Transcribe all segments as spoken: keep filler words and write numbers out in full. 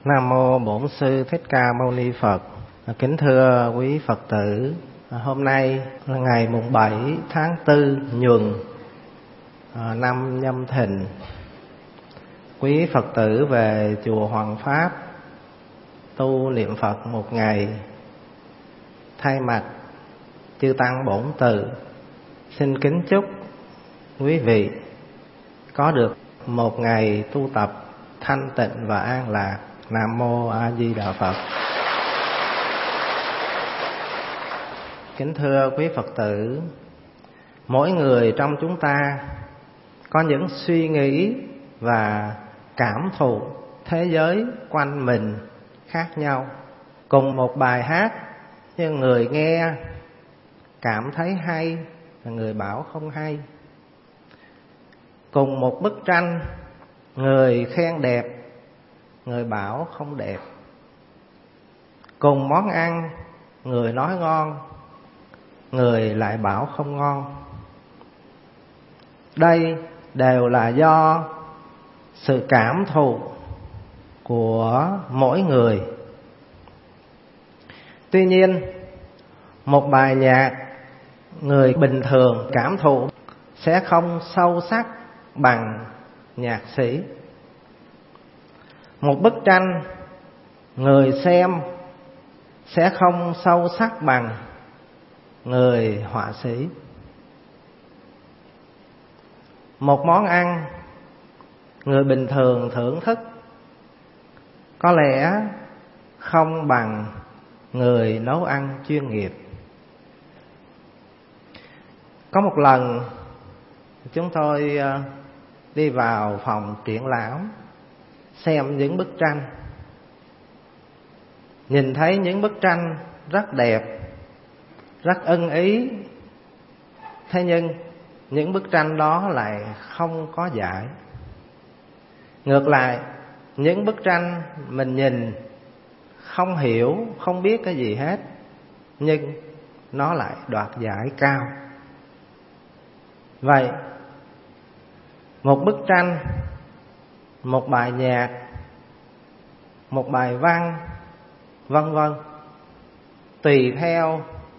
Nam mô Bổn Sư Thích Ca Mâu Ni Phật. Kính thưa quý Phật tử, hôm nay là ngày mùng bảy tháng tư Nhuần năm Nhâm Thìn. Quý Phật tử về chùa Hoàng Pháp tu niệm Phật một ngày, thay mặt chư tăng bổn tự xin kính chúc quý vị có được một ngày tu tập thanh tịnh và an lạc. Nam mô A Di Đà Phật. Kính thưa quý Phật tử, mỗi người trong chúng ta có những suy nghĩ và cảm thụ thế giới quanh mình khác nhau. Cùng một bài hát, nhưng người nghe cảm thấy hay và người bảo không hay. Cùng một bức tranh, người khen đẹp, người bảo không đẹp. Cùng món ăn, người nói ngon, người lại bảo không ngon. Đây đều là do sự cảm thụ của mỗi người. Tuy nhiên, một bài nhạc người bình thường cảm thụ sẽ không sâu sắc bằng nhạc sĩ. Một bức tranh người xem sẽ không sâu sắc bằng người họa sĩ. Một món ăn người bình thường thưởng thức có lẽ không bằng người nấu ăn chuyên nghiệp. Có một lần chúng tôi đi vào phòng triển lãm xem những bức tranh. Nhìn thấy những bức tranh rất đẹp, rất ưng ý. Thế nhưng những bức tranh đó lại không có giải. Ngược lại, những bức tranh mình nhìn không hiểu, không biết cái gì hết, nhưng nó lại đoạt giải cao. Vậy, một bức tranh, một bài nhạc, một bài văn, vân vân, tùy theo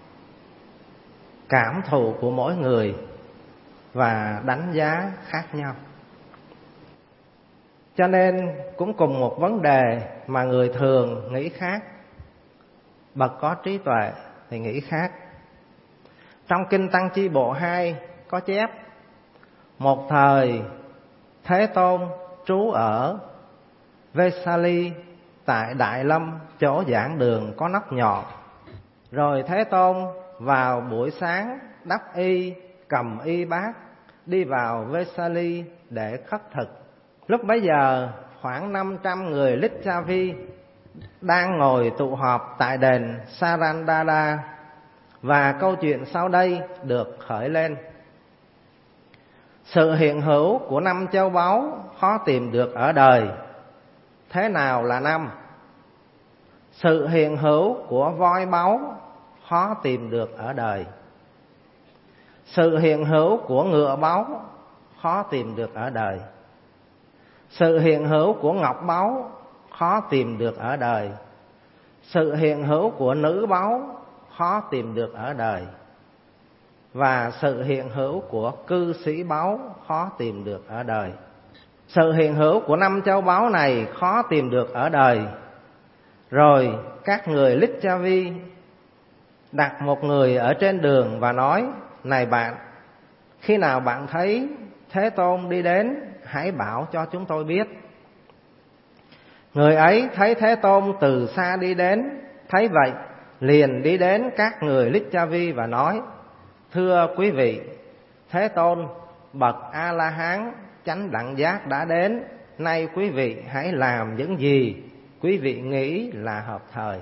cảm thụ của mỗi người và đánh giá khác nhau. Cho nên cũng cùng một vấn đề mà người thường nghĩ khác, bậc có trí tuệ thì nghĩ khác. Trong Kinh Tăng Chi Bộ hai có chép: một thời Thế Tôn trú ở Vesali tại Đại Lâm, chỗ giảng đường có nóc nhọn. Rồi Thế Tôn vào buổi sáng đắp y, cầm y bát, đi vào Vesali để khất thực. Lúc bấy giờ khoảng năm trăm người Licchavi đang ngồi tụ họp tại đền Sarandada, và câu chuyện sau đây được khởi lên. Sự hiện hữu của năm châu báu khó tìm được ở đời. Thế nào là năm? Sự hiện hữu của voi báu khó tìm được ở đời. Sự hiện hữu của ngựa báu khó tìm được ở đời. Sự hiện hữu của ngọc báu khó tìm được ở đời. Sự hiện hữu của nữ báu khó tìm được ở đời. Và sự hiện hữu của cư sĩ báu khó tìm được ở đời. Sự hiện hữu của năm châu báu này khó tìm được ở đời. Rồi các người Licchavi đặt một người ở trên đường và nói: này bạn, khi nào bạn thấy Thế Tôn đi đến, hãy bảo cho chúng tôi biết. Người ấy thấy Thế Tôn từ xa đi đến, thấy vậy liền đi đến các người Licchavi và nói: thưa quý vị, Thế Tôn bậc A-la-hán chánh đẳng giác đã đến. Nay quý vị hãy làm những gì quý vị nghĩ là hợp thời.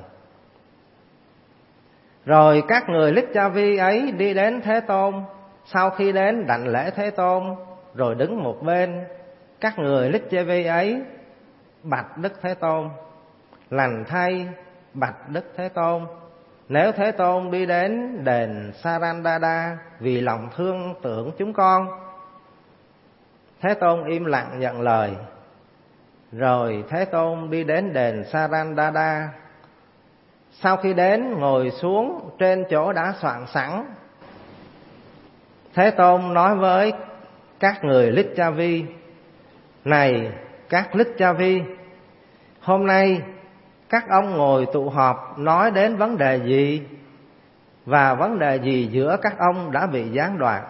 Rồi các người Licchavi ấy đi đến Thế Tôn. Sau khi đến đảnh lễ Thế Tôn, rồi đứng một bên. Các người Licchavi ấy bạch Đức Thế Tôn: lành thay bạch Đức Thế Tôn, nếu Thế Tôn đi đến đền Sarandada vì lòng thương tưởng chúng con. Thế Tôn im lặng nhận lời. Rồi Thế Tôn đi đến đền Sarandada. Sau khi đến, ngồi xuống trên chỗ đã soạn sẵn. Thế Tôn nói với các người Licchavi: Này các Licchavi, hôm nay các ông ngồi tụ họp nói đến vấn đề gì, và vấn đề gì giữa các ông đã bị gián đoạn?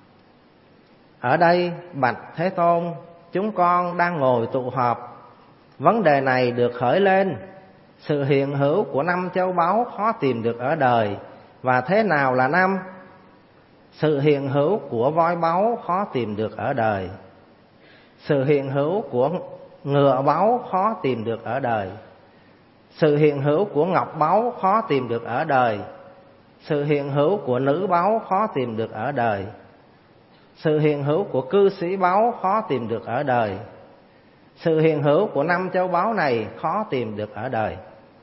Ở đây bạch Thế Tôn, chúng con đang ngồi tụ họp. Vấn đề này được khởi lên: sự hiện hữu của năm châu báu khó tìm được ở đời, và thế nào là năm? Sự hiện hữu của voi báu khó tìm được ở đời. Sự hiện hữu của ngựa báu khó tìm được ở đời. Sự hiện hữu của ngọc báu khó tìm được ở đời. Sự hiện hữu của nữ báu khó tìm được ở đời. Sự hiện hữu của cư sĩ báu khó tìm được ở đời. Sự hiện hữu của năm châu báu này khó tìm được ở đời.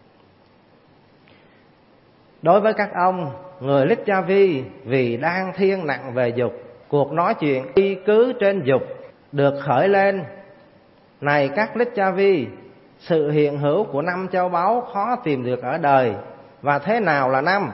Đối với các ông, người Licchavi, vì đang thiên nặng về dục, cuộc nói chuyện y cứ trên dục được khởi lên: Này các Licchavi, sự hiện hữu của năm châu báu khó tìm được ở đời, và thế nào là năm?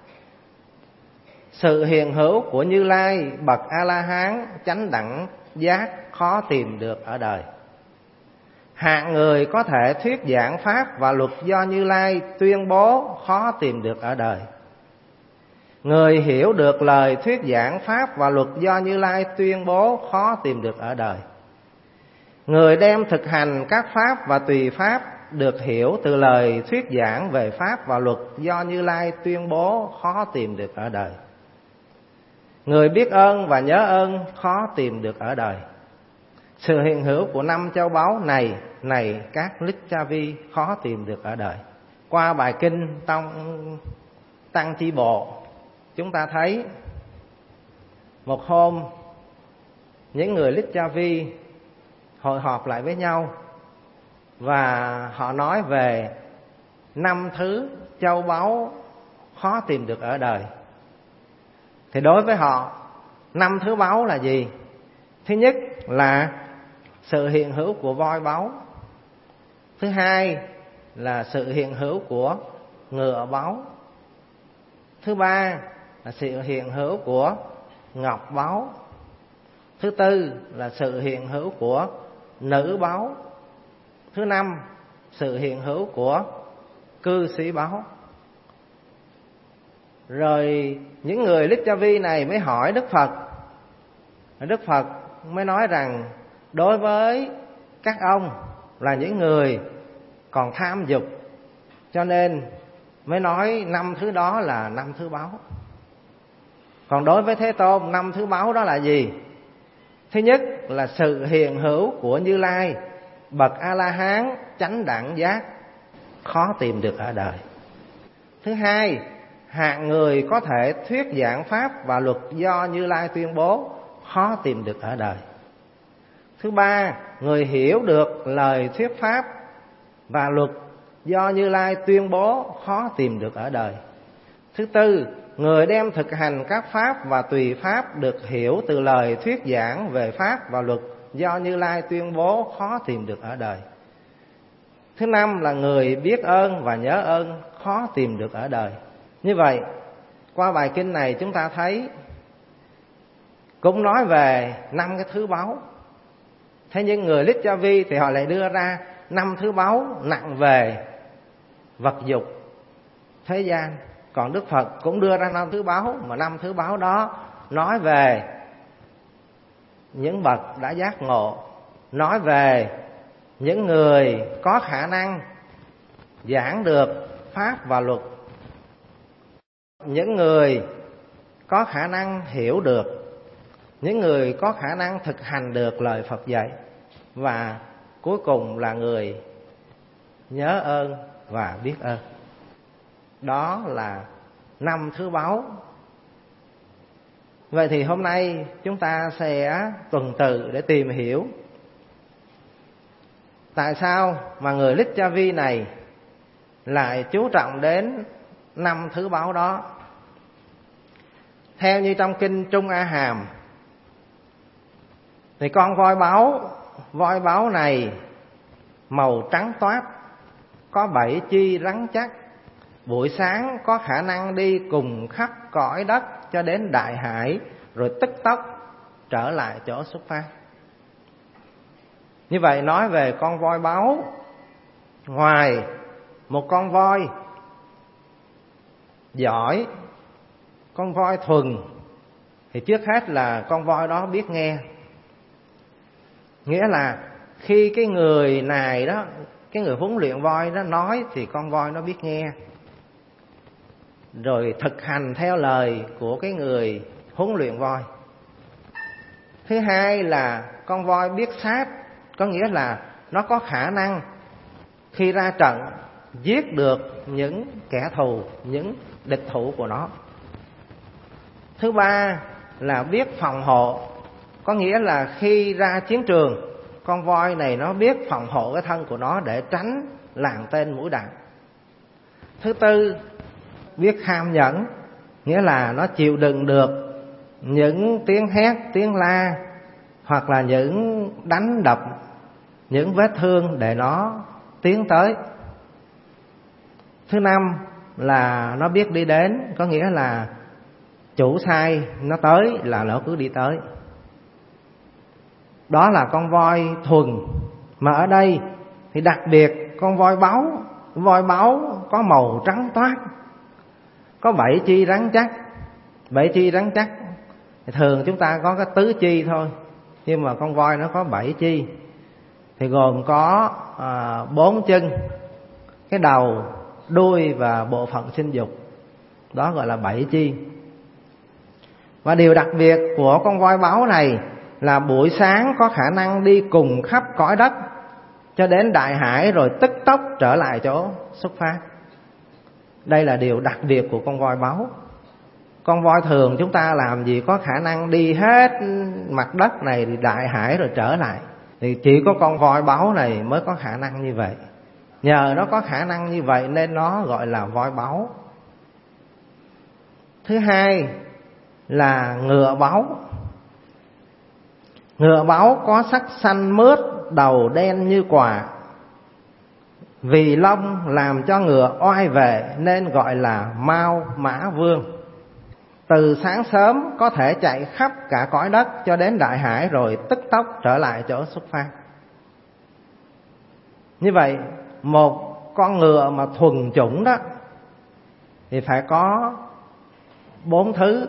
Sự hiện hữu của Như Lai bậc A-la-hán chánh đẳng giác khó tìm được ở đời. Hạng người có thể thuyết giảng pháp và luật do Như Lai tuyên bố khó tìm được ở đời. Người hiểu được lời thuyết giảng pháp và luật do Như Lai tuyên bố khó tìm được ở đời. Người đem thực hành các pháp và tùy pháp được hiểu từ lời thuyết giảng về pháp và luật do Như Lai tuyên bố khó tìm được ở đời. Người biết ơn và nhớ ơn khó tìm được ở đời. Sự hiện hữu của năm châu báu này, này các Licchavi, khó tìm được ở đời. Qua bài kinh Tông Tăng Chi Bộ, chúng ta thấy một hôm những người Licchavi hội họp lại với nhau, và họ nói về năm thứ châu báu khó tìm được ở đời. Thì đối với họ, năm thứ báu là gì? Thứ nhất là sự hiện hữu của voi báu. Thứ hai là sự hiện hữu của ngựa báu. Thứ ba là sự hiện hữu của ngọc báu. Thứ tư là sự hiện hữu của nữ báu. Thứ năm, sự hiện hữu của cư sĩ báu. Rồi những người Licchavi này mới hỏi Đức Phật. Đức Phật mới nói rằng đối với các ông là những người còn tham dục, cho nên mới nói năm thứ đó là năm thứ báu. Còn đối với Thế Tôn, năm thứ báu đó là gì? Thứ nhất là sự hiện hữu của Như Lai bậc A-la-hán chánh đẳng giác khó tìm được ở đời. Thứ hai, hạng người có thể thuyết giảng pháp và luật do Như Lai tuyên bố khó tìm được ở đời. Thứ ba, người hiểu được lời thuyết pháp và luật do Như Lai tuyên bố khó tìm được ở đời. Thứ tư, người đem thực hành các pháp và tùy pháp được hiểu từ lời thuyết giảng về pháp và luật do Như Lai tuyên bố khó tìm được ở đời. Thứ năm là người biết ơn và nhớ ơn khó tìm được ở đời. Như vậy, qua bài kinh này chúng ta thấy cũng nói về năm cái thứ báu. Thế nhưng người Licchavi thì họ lại đưa ra năm thứ báu nặng về vật dục thế gian. Còn Đức Phật cũng đưa ra năm thứ báu, mà năm thứ báu đó nói về những bậc đã giác ngộ, nói về những người có khả năng giảng được pháp và luật, những người có khả năng hiểu được, những người có khả năng thực hành được lời Phật dạy, và cuối cùng là người nhớ ơn và biết ơn. Đó là năm thứ báu. Vậy thì hôm nay chúng ta sẽ tuần tự để tìm hiểu tại sao mà người Licchavi này lại chú trọng đến năm thứ báu đó. Theo như trong kinh Trung A Hàm thì con voi báu, voi báu này màu trắng toát, có bảy chi rắn chắc, buổi sáng có khả năng đi cùng khắp cõi đất cho đến đại hải, rồi tức tốc trở lại chỗ xuất phát. Như vậy nói về con voi báu, ngoài một con voi giỏi, con voi thuần, thì trước hết là con voi đó biết nghe. Nghĩa là khi cái người này đó, cái người huấn luyện voi đó nói thì con voi nó biết nghe, rồi thực hành theo lời của cái người huấn luyện voi. Thứ hai là con voi biết sát, có nghĩa là nó có khả năng khi ra trận giết được những kẻ thù, những địch thủ của nó. Thứ ba là biết phòng hộ, có nghĩa là khi ra chiến trường, con voi này nó biết phòng hộ cái thân của nó để tránh làng tên mũi đạn. Thứ tư, biết kham nhẫn, nghĩa là nó chịu đựng được những tiếng hét, tiếng la, hoặc là những đánh đập, những vết thương để nó tiến tới. Thứ năm là nó biết đi đến, có nghĩa là chủ sai nó tới là nó cứ đi tới. Đó là con voi thuần. Mà ở đây thì đặc biệt con voi báu, voi báu có màu trắng toát, có bảy chi rắn chắc. Bảy chi rắn chắc thường chúng ta có cái tứ chi thôi, nhưng mà con voi nó có bảy chi, thì gồm có à, bốn chân, cái đầu, đuôi và bộ phận sinh dục. Đó gọi là bảy chi. Và điều đặc biệt của con voi báu này là buổi sáng có khả năng đi cùng khắp cõi đất cho đến đại hải, rồi tức tốc trở lại chỗ xuất phát. Đây là điều đặc biệt của con voi báu. Con voi thường chúng ta làm gì có khả năng đi hết mặt đất này, đại hải rồi trở lại. Thì chỉ có con voi báu này mới có khả năng như vậy. Nhờ nó có khả năng như vậy nên nó gọi là voi báu. Thứ hai là ngựa báu. Ngựa báu có sắc xanh mướt, đầu đen như quả. Vì lông làm cho ngựa oai vệ nên gọi là Mao Mã Vương. Từ sáng sớm có thể chạy khắp cả cõi đất cho đến đại hải, rồi tức tốc trở lại chỗ xuất phát. Như vậy một con ngựa mà thuần chủng đó thì phải có bốn thứ.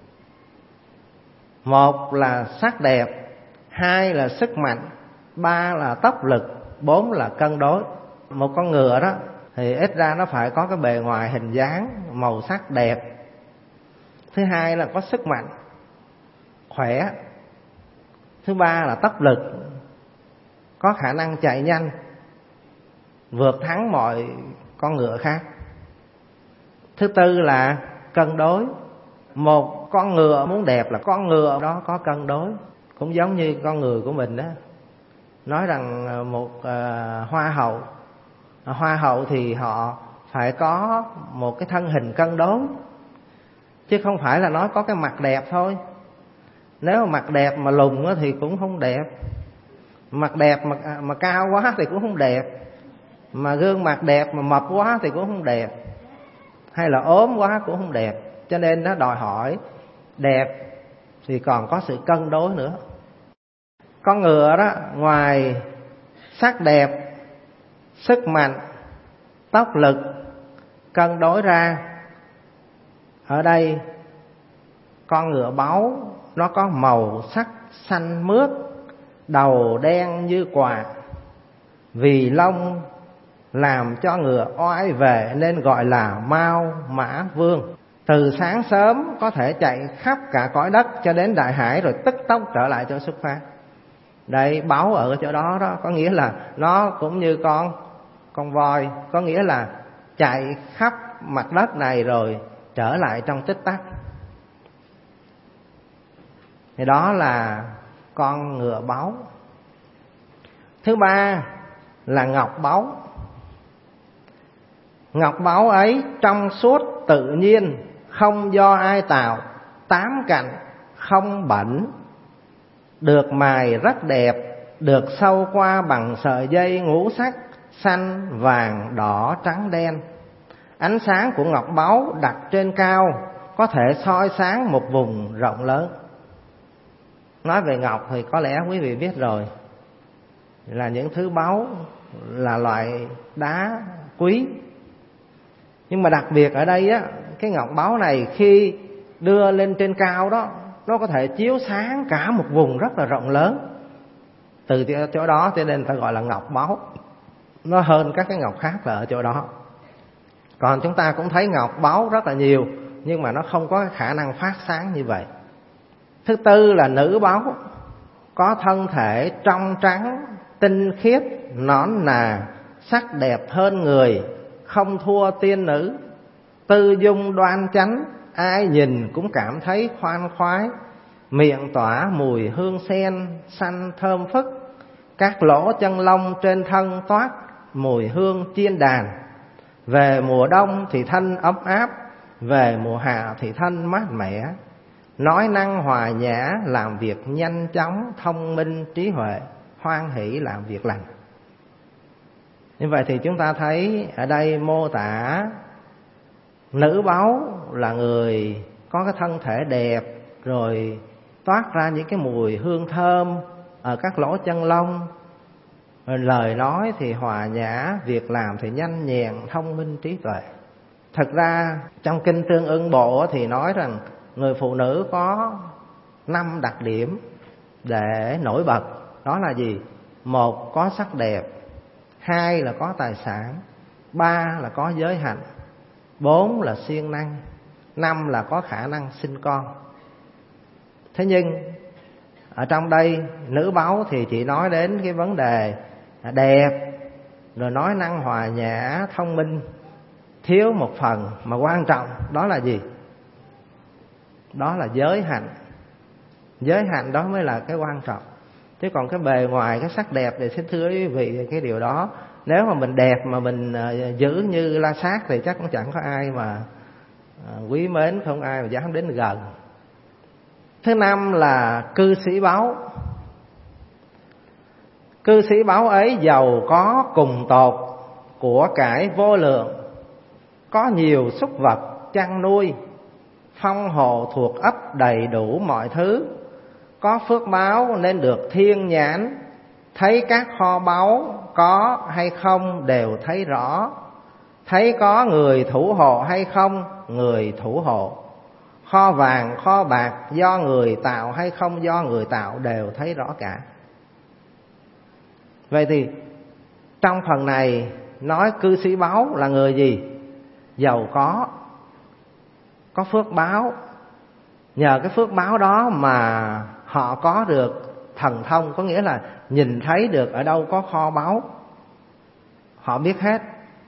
Một là sắc đẹp, hai là sức mạnh, ba là tốc lực, bốn là cân đối. Một con ngựa đó thì ít ra nó phải có cái bề ngoài hình dáng, màu sắc đẹp. Thứ hai là có sức mạnh, khỏe. Thứ ba là tốc lực, có khả năng chạy nhanh, vượt thắng mọi con ngựa khác. Thứ tư là cân đối. Một con ngựa muốn đẹp là con ngựa đó có cân đối. Cũng giống như con người của mình đó. Nói rằng một uh, hoa hậu, hoa hậu thì họ phải có một cái thân hình cân đối, chứ không phải là nói có cái mặt đẹp thôi. Nếu mà mặt đẹp mà lùn thì cũng không đẹp, mặt đẹp mà, mà cao quá thì cũng không đẹp, mà gương mặt đẹp mà mập quá thì cũng không đẹp, hay là ốm quá cũng không đẹp. Cho nên nó đòi hỏi đẹp thì còn có sự cân đối nữa. Con ngựa đó, ngoài sắc đẹp, sức mạnh, tốc lực, cân đối ra, ở đây con ngựa báu nó có màu sắc xanh mướt, đầu đen như quả. Vì lông làm cho ngựa oai vệ nên gọi là Mao Mã Vương. Từ sáng sớm có thể chạy khắp cả cõi đất cho đến đại hải, rồi tức tốc trở lại cho xuất phát. Đây, báu ở chỗ đó đó, có nghĩa là nó cũng như con con voi, có nghĩa là chạy khắp mặt đất này rồi trở lại trong tích tắc. Thì đó là con ngựa báu. Thứ ba là ngọc báu. Ngọc báu ấy trong suốt tự nhiên, không do ai tạo, tám cạnh không bẩn, được mài rất đẹp, được sâu qua bằng sợi dây ngũ sắc, xanh, vàng, đỏ, trắng, đen. Ánh sáng của ngọc báu đặt trên cao có thể soi sáng một vùng rộng lớn. Nói về ngọc thì có lẽ quý vị biết rồi, là những thứ báu, là loại đá quý. Nhưng mà đặc biệt ở đây á, cái ngọc báu này khi đưa lên trên cao đó, nó có thể chiếu sáng cả một vùng rất là rộng lớn. Từ chỗ đó cho nên phải gọi là ngọc báu. Nó hơn các cái ngọc khác là ở chỗ đó. Còn chúng ta cũng thấy ngọc báu rất là nhiều, nhưng mà nó không có khả năng phát sáng như vậy. Thứ tư là nữ báu, có thân thể trong trắng, tinh khiết, nõn nà, sắc đẹp hơn người, không thua tiên nữ, tư dung đoan chánh, ai nhìn cũng cảm thấy khoan khoái, miệng tỏa mùi hương sen xanh thơm phức, các lỗ chân lông trên thân toát mùi hương chiên đàn. Về mùa đông thì thân ấm áp, về mùa hạ thì thân mát mẻ, nói năng hòa nhã, làm việc nhanh chóng, thông minh trí huệ, hoan hỷ làm việc lành. Như vậy thì chúng ta thấy ở đây mô tả nữ báu là người có cái thân thể đẹp, rồi toát ra những cái mùi hương thơm ở các lỗ chân lông, rồi lời nói thì hòa nhã, việc làm thì nhanh nhẹn, thông minh trí tuệ. Thật ra trong kinh Tương Ưng Bộ thì nói rằng người phụ nữ có năm đặc điểm để nổi bật. Đó là gì? Một, có sắc đẹp. Hai là có tài sản. Ba là có giới hạnh. Bốn là siêng năng. Năm là có khả năng sinh con. Thế nhưng ở trong đây nữ báu thì chỉ nói đến cái vấn đề đẹp, rồi nói năng hòa nhã, thông minh. Thiếu một phần mà quan trọng, đó là gì? Đó là giới hạnh. Giới hạnh đó mới là cái quan trọng. Chứ còn cái bề ngoài, cái sắc đẹp thì xin thưa quý vị, cái điều đó nếu mà mình đẹp mà mình giữ như la sát thì chắc cũng chẳng có ai mà quý mến, không ai mà dám đến gần. Thứ năm là cư sĩ báu. Cư sĩ báu ấy giàu có cùng tột, của cải vô lượng, có nhiều súc vật chăn nuôi, phong hồ thuộc ấp đầy đủ mọi thứ, có phước báo nên được thiên nhãn, thấy các kho báu có hay không đều thấy rõ, thấy có người thủ hộ hay không, người thủ hộ, kho vàng kho bạc do người tạo hay không do người tạo đều thấy rõ cả. Vậy thì trong phần này nói cư sĩ báu là người gì? Giàu có, có phước báo. Nhờ cái phước báo đó mà họ có được thần thông, có nghĩa là nhìn thấy được ở đâu có kho báu, họ biết hết.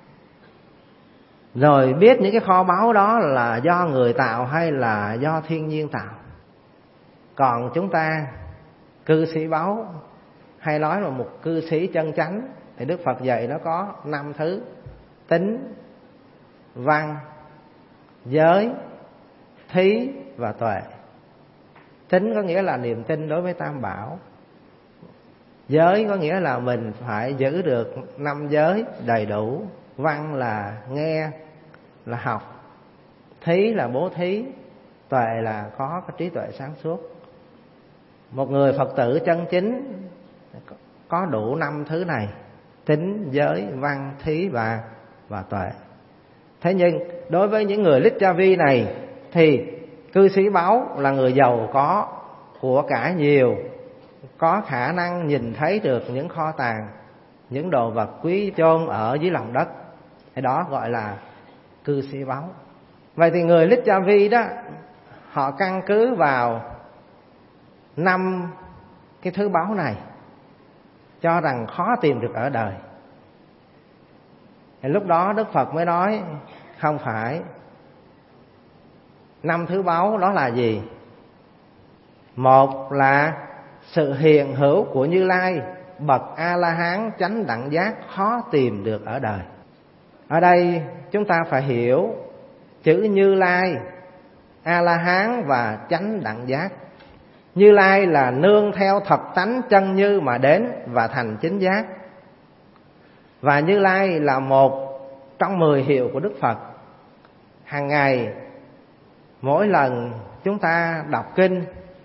Rồi biết những cái kho báu đó là do người tạo hay là do thiên nhiên tạo. Còn chúng ta cư sĩ báu, hay nói là một cư sĩ chân chánh, thì Đức Phật dạy nó có năm thứ: tín, văn, giới, thí và tuệ. Tín có nghĩa là niềm tin đối với Tam Bảo. Giới có nghĩa là mình phải giữ được năm giới đầy đủ. Văn là nghe, là học. Thí là bố thí. Tuệ là có cái trí tuệ sáng suốt. Một người Phật tử chân chính có đủ năm thứ này: tín, giới, văn, thí và, và tuệ. Thế nhưng đối với những người Lích Cha Vi này thì cư sĩ báu là người giàu có, của cải nhiều, có khả năng nhìn thấy được những kho tàng, những đồ vật quý chôn ở dưới lòng đất. Thì đó gọi là cư sĩ báu. Vậy thì người Lích Cha Vi đó, họ căn cứ vào năm cái thứ báu này, cho rằng khó tìm được ở đời. Thì lúc đó Đức Phật mới nói không phải. Năm thứ báu đó là gì? Một là sự hiện hữu của Như Lai, bậc A-la-hán chánh đẳng giác, khó tìm được ở đời. Ở đây chúng ta phải hiểu chữ Như Lai, A-la-hán và chánh đẳng giác. Như Lai là nương theo thật tánh chân như mà đến và thành chính giác. Và Như Lai là một trong mười hiệu của Đức Phật. Hàng ngày, mỗi lần chúng ta đọc kinh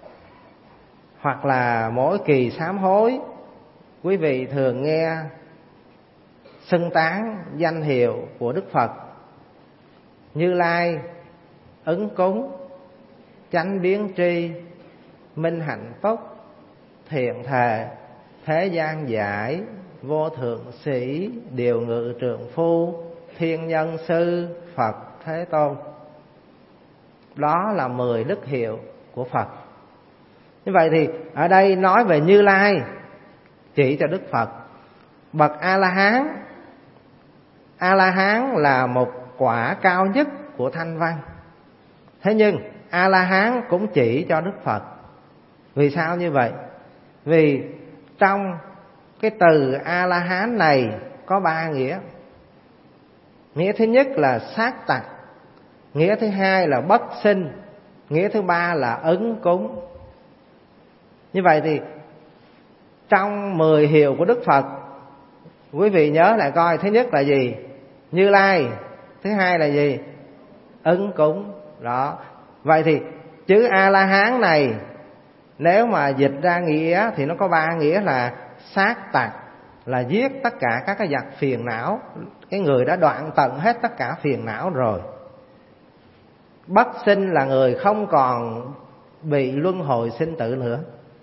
hoặc là mỗi kỳ sám hối, quý vị thường nghe xưng tán danh hiệu của Đức Phật: Như Lai, Ứng Cúng, Chánh Biến Tri, Minh Hạnh Phúc, Thiện Thề, Thế Gian Giải, Vô Thượng Sĩ, Điều Ngự Trượng Phu, Thiên Nhân Sư, Phật Thế Tôn. Đó là mười đức hiệu của Phật. Như vậy thì ở đây nói về Như Lai chỉ cho Đức Phật. Bậc A-la-hán, A-la-hán là một quả cao nhất của thanh văn. Thế nhưng A-la-hán cũng chỉ cho Đức Phật. Vì sao như vậy? Vì trong cái từ A-la-hán này có ba nghĩa. Nghĩa thứ nhất là sát tặc, nghĩa thứ hai là bất sinh, nghĩa thứ ba là ứng cúng. Như vậy thì trong mười hiệu của Đức Phật, quý vị nhớ lại coi, thứ nhất là gì? Như Lai. Thứ hai là gì? Ứng cúng. Đó. Vậy thì chữ A-la-hán này nếu mà dịch ra nghĩa thì nó có ba nghĩa là sát tặc, là giết tất cả các cái vật phiền não, cái người đã đoạn tận hết tất cả phiền não rồi. Bất sinh là người không còn bị luân hồi sinh tử nữa.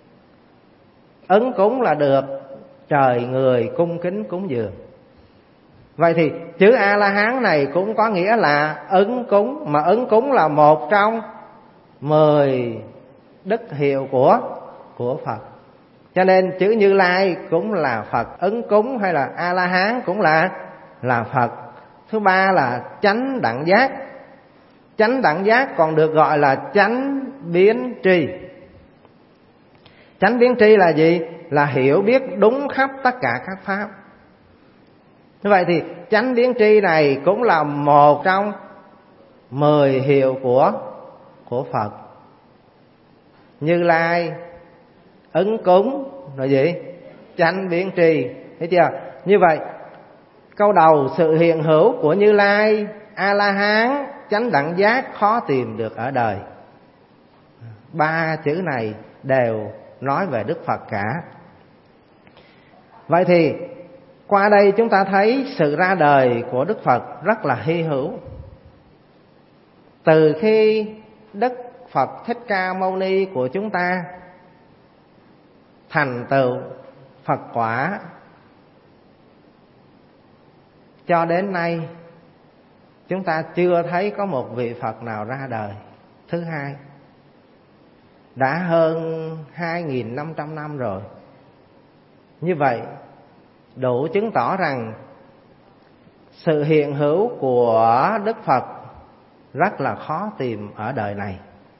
Ứng cúng là được trời người cung kính cúng dường. Vậy thì chữ A-la-hán này cũng có nghĩa là ứng cúng, mà ứng cúng là một trong mười đức hiệu của của Phật. Cho nên chữ Như Lai cũng là Phật, ứng cúng hay là A-la-hán cũng là là Phật. Thứ ba là chánh đẳng giác. Chánh đẳng giác còn được gọi là chánh biến tri. Chánh biến tri là gì? Là hiểu biết đúng khắp tất cả các pháp. Như vậy thì chánh biến tri này cũng là một trong mười hiệu của của Phật. Như Lai, ứng cúng, rồi gì? Chánh biến tri. Thấy chưa? Như vậy câu đầu, sự hiện hữu của Như Lai, A-la-hán, chánh đẳng giác khó tìm được ở đời. Ba chữ này đều nói về Đức Phật cả. Vậy thì qua đây chúng ta thấy sự ra đời của Đức Phật rất là hy hữu. Từ khi Đức Phật Thích Ca Mâu Ni của chúng ta thành tựu Phật quả cho đến nay, chúng ta chưa thấy có một vị Phật nào ra đời thứ hai. Đã hơn hai nghìn năm trăm năm rồi. Như vậy đủ chứng tỏ rằng sự hiện hữu của Đức Phật rất là khó tìm ở đời này.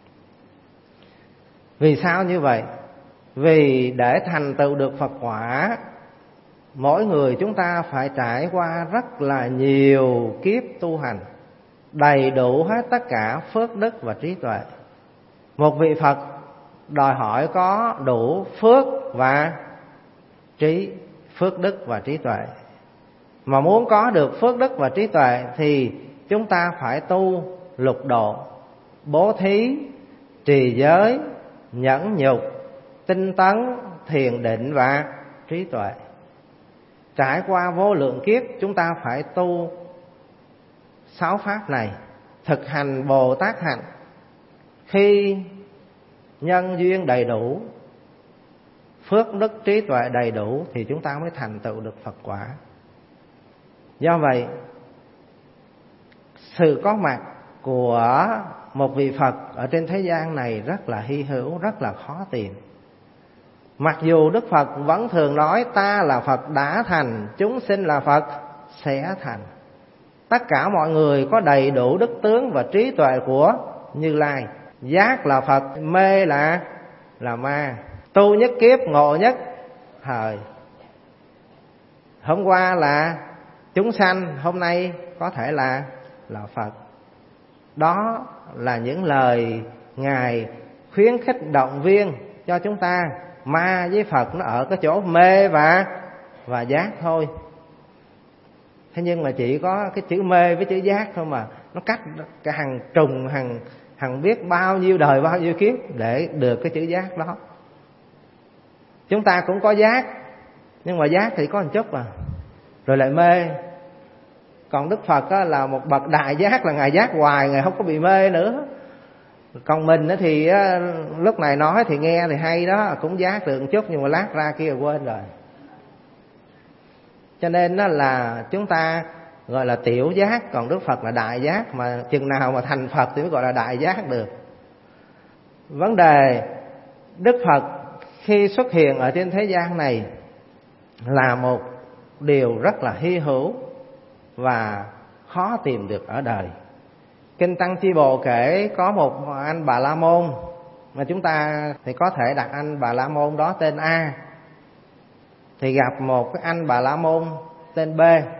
Vì sao như vậy? Vì để thành tựu được Phật quả, mỗi người chúng ta phải trải qua rất là nhiều kiếp tu hành, đầy đủ hết tất cả phước đức và trí tuệ. Một vị Phật đòi hỏi có đủ phước và trí, phước đức và trí tuệ. Mà muốn có được phước đức và trí tuệ thì chúng ta phải tu lục độ, bố thí, trì giới, nhẫn nhục, tinh tấn, thiền định và trí tuệ. Trải qua vô lượng kiếp chúng ta phải tu sáu pháp này, thực hành Bồ Tát hạnh. Khi nhân duyên đầy đủ, phước đức trí tuệ đầy đủ thì chúng ta mới thành tựu được Phật quả. Do vậy, sự có mặt của một vị Phật ở trên thế gian này rất là hy hữu, rất là khó tìm. Mặc dù Đức Phật vẫn thường nói ta là Phật đã thành, chúng sinh là Phật sẽ thành. Tất cả mọi người có đầy đủ đức tướng và trí tuệ của Như Lai. Giác là Phật, mê là là ma. Tu nhất kiếp, ngộ nhất thời. Hôm qua là chúng sanh, hôm nay có thể là là Phật. Đó là những lời Ngài khuyến khích động viên cho chúng ta. Ma với Phật nó ở cái chỗ mê và và giác thôi. Thế nhưng mà chỉ có cái chữ mê với chữ giác thôi mà nó cách cả hàng trùng hàng hàng biết bao nhiêu đời bao nhiêu kiếp để được cái chữ giác đó. Chúng ta cũng có giác, nhưng mà giác thì có một chút à, rồi lại mê. Còn Đức Phật á, là một bậc đại giác, là Ngài giác hoài, Ngài không có bị mê nữa. Còn mình á, thì á, lúc này nói thì nghe thì hay đó, cũng giác được một chút, nhưng mà lát ra kia quên rồi. Cho nên đó là chúng ta gọi là tiểu giác, còn Đức Phật là đại giác. Mà chừng nào mà thành Phật thì mới gọi là đại giác được. Vấn đề Đức Phật khi xuất hiện ở trên thế gian này là một điều rất là hy hữu và khó tìm được ở đời. Kinh Tăng Chi Bộ kể có một anh Bà La Môn, mà chúng ta thì có thể đặt anh Bà La Môn đó tên A, thì gặp một cái anh Bà La Môn tên B.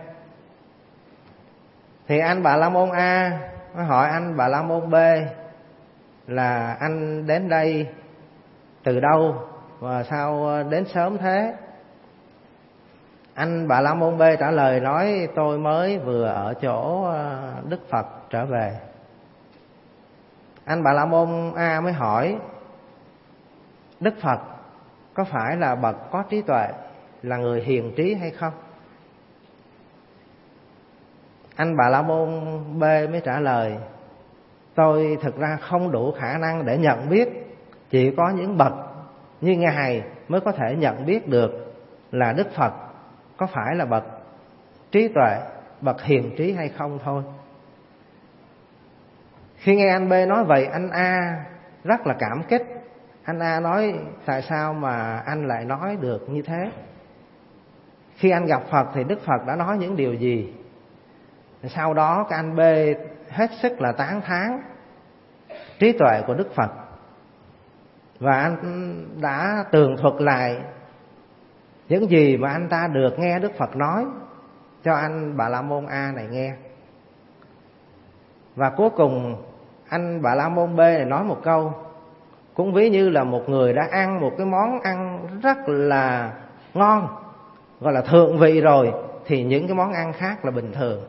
Thì anh Bà La Môn A mới hỏi anh Bà La Môn B là anh đến đây từ đâu và sao đến sớm thế? Anh Bà La Môn B trả lời nói tôi mới vừa ở chỗ Đức Phật trở về. Anh Bà La Môn A mới hỏi Đức Phật có phải là bậc có trí tuệ, là người hiền trí hay không? Anh Bà La Môn B mới trả lời tôi thực ra không đủ khả năng để nhận biết, chỉ có những bậc như Ngài mới có thể nhận biết được là Đức Phật có phải là bậc trí tuệ, bậc hiền trí hay không thôi. Khi nghe anh B nói vậy, anh A rất là cảm kích. Anh A nói tại sao mà anh lại nói được như thế? Khi anh gặp Phật thì Đức Phật đã nói những điều gì? Sau đó cái anh B hết sức là tán thán trí tuệ của Đức Phật, và anh đã tường thuật lại những gì mà anh ta được nghe Đức Phật nói cho anh Bà La Môn A này nghe. Và cuối cùng anh Bà La Môn B này nói một câu, cũng ví như là một người đã ăn một cái món ăn rất là ngon, gọi là thượng vị rồi, thì những cái món ăn khác là bình thường.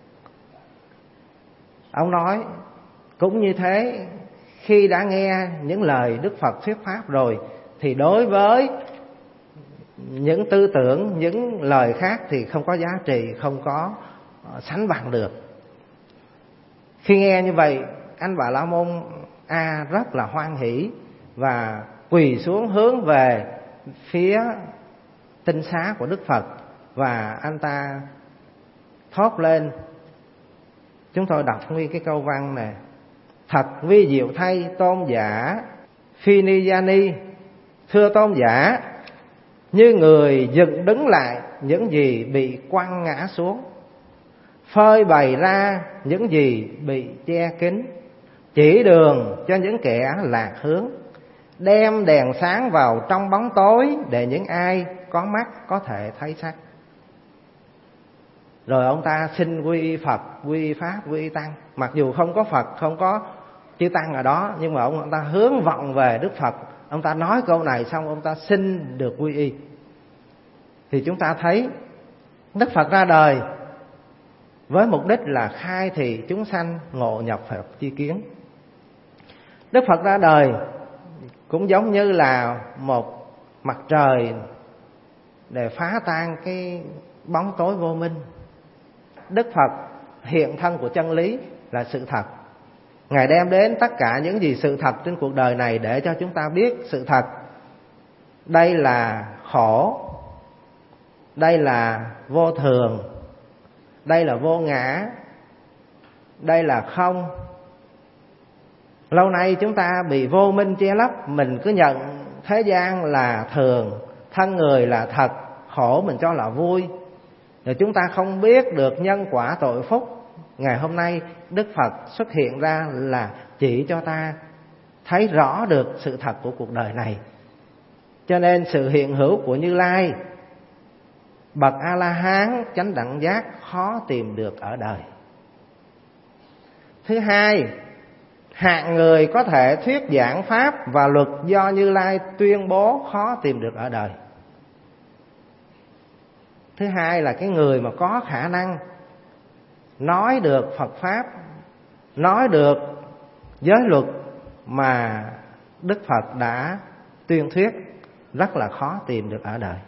Ông nói cũng như thế, khi đã nghe những lời Đức Phật thuyết pháp rồi thì đối với những tư tưởng, những lời khác thì không có giá trị, không có sánh bằng được. Khi nghe như vậy, anh Bà La Môn A rất là hoan hỷ và quỳ xuống hướng về phía tinh xá của Đức Phật, và anh ta thốt lên. Chúng tôi đọc nguyên cái câu văn này: thật vi diệu thay tôn giả Phi Ni Gia Ni, thưa tôn giả, như người dựng đứng lại những gì bị quăng ngã xuống, phơi bày ra những gì bị che kín, chỉ đường cho những kẻ lạc hướng, đem đèn sáng vào trong bóng tối để những ai có mắt có thể thấy sắc. Rồi ông ta xin quy Phật, quy Pháp, quy Tăng. Mặc dù không có Phật, không có chư Tăng ở đó, nhưng mà ông ta hướng vọng về Đức Phật. Ông ta nói câu này xong ông ta xin được quy y. Thì chúng ta thấy Đức Phật ra đời với mục đích là khai thị chúng sanh ngộ nhập Phật chi kiến. Đức Phật ra đời cũng giống như là một mặt trời để phá tan cái bóng tối vô minh. Đức Phật hiện thân của chân lý là sự thật. Ngài đem đến tất cả những gì sự thật trên cuộc đời này để cho chúng ta biết sự thật. Đây là khổ, đây là vô thường, đây là vô ngã, đây là không. Lâu nay chúng ta bị vô minh che lấp, mình cứ nhận thế gian là thường, thân người là thật, khổ mình cho là vui. Rồi chúng ta không biết được nhân quả tội phúc. Ngày hôm nay Đức Phật xuất hiện ra là chỉ cho ta thấy rõ được sự thật của cuộc đời này. Cho nên sự hiện hữu của Như Lai, bậc A-la-hán chánh đẳng giác, khó tìm được ở đời. Thứ hai hạng người có thể thuyết giảng pháp và luật do Như Lai tuyên bố khó tìm được ở đời. Thứ hai là cái người mà có khả năng nói được Phật Pháp, nói được giới luật mà Đức Phật đã tuyên thuyết, rất là khó tìm được ở đời.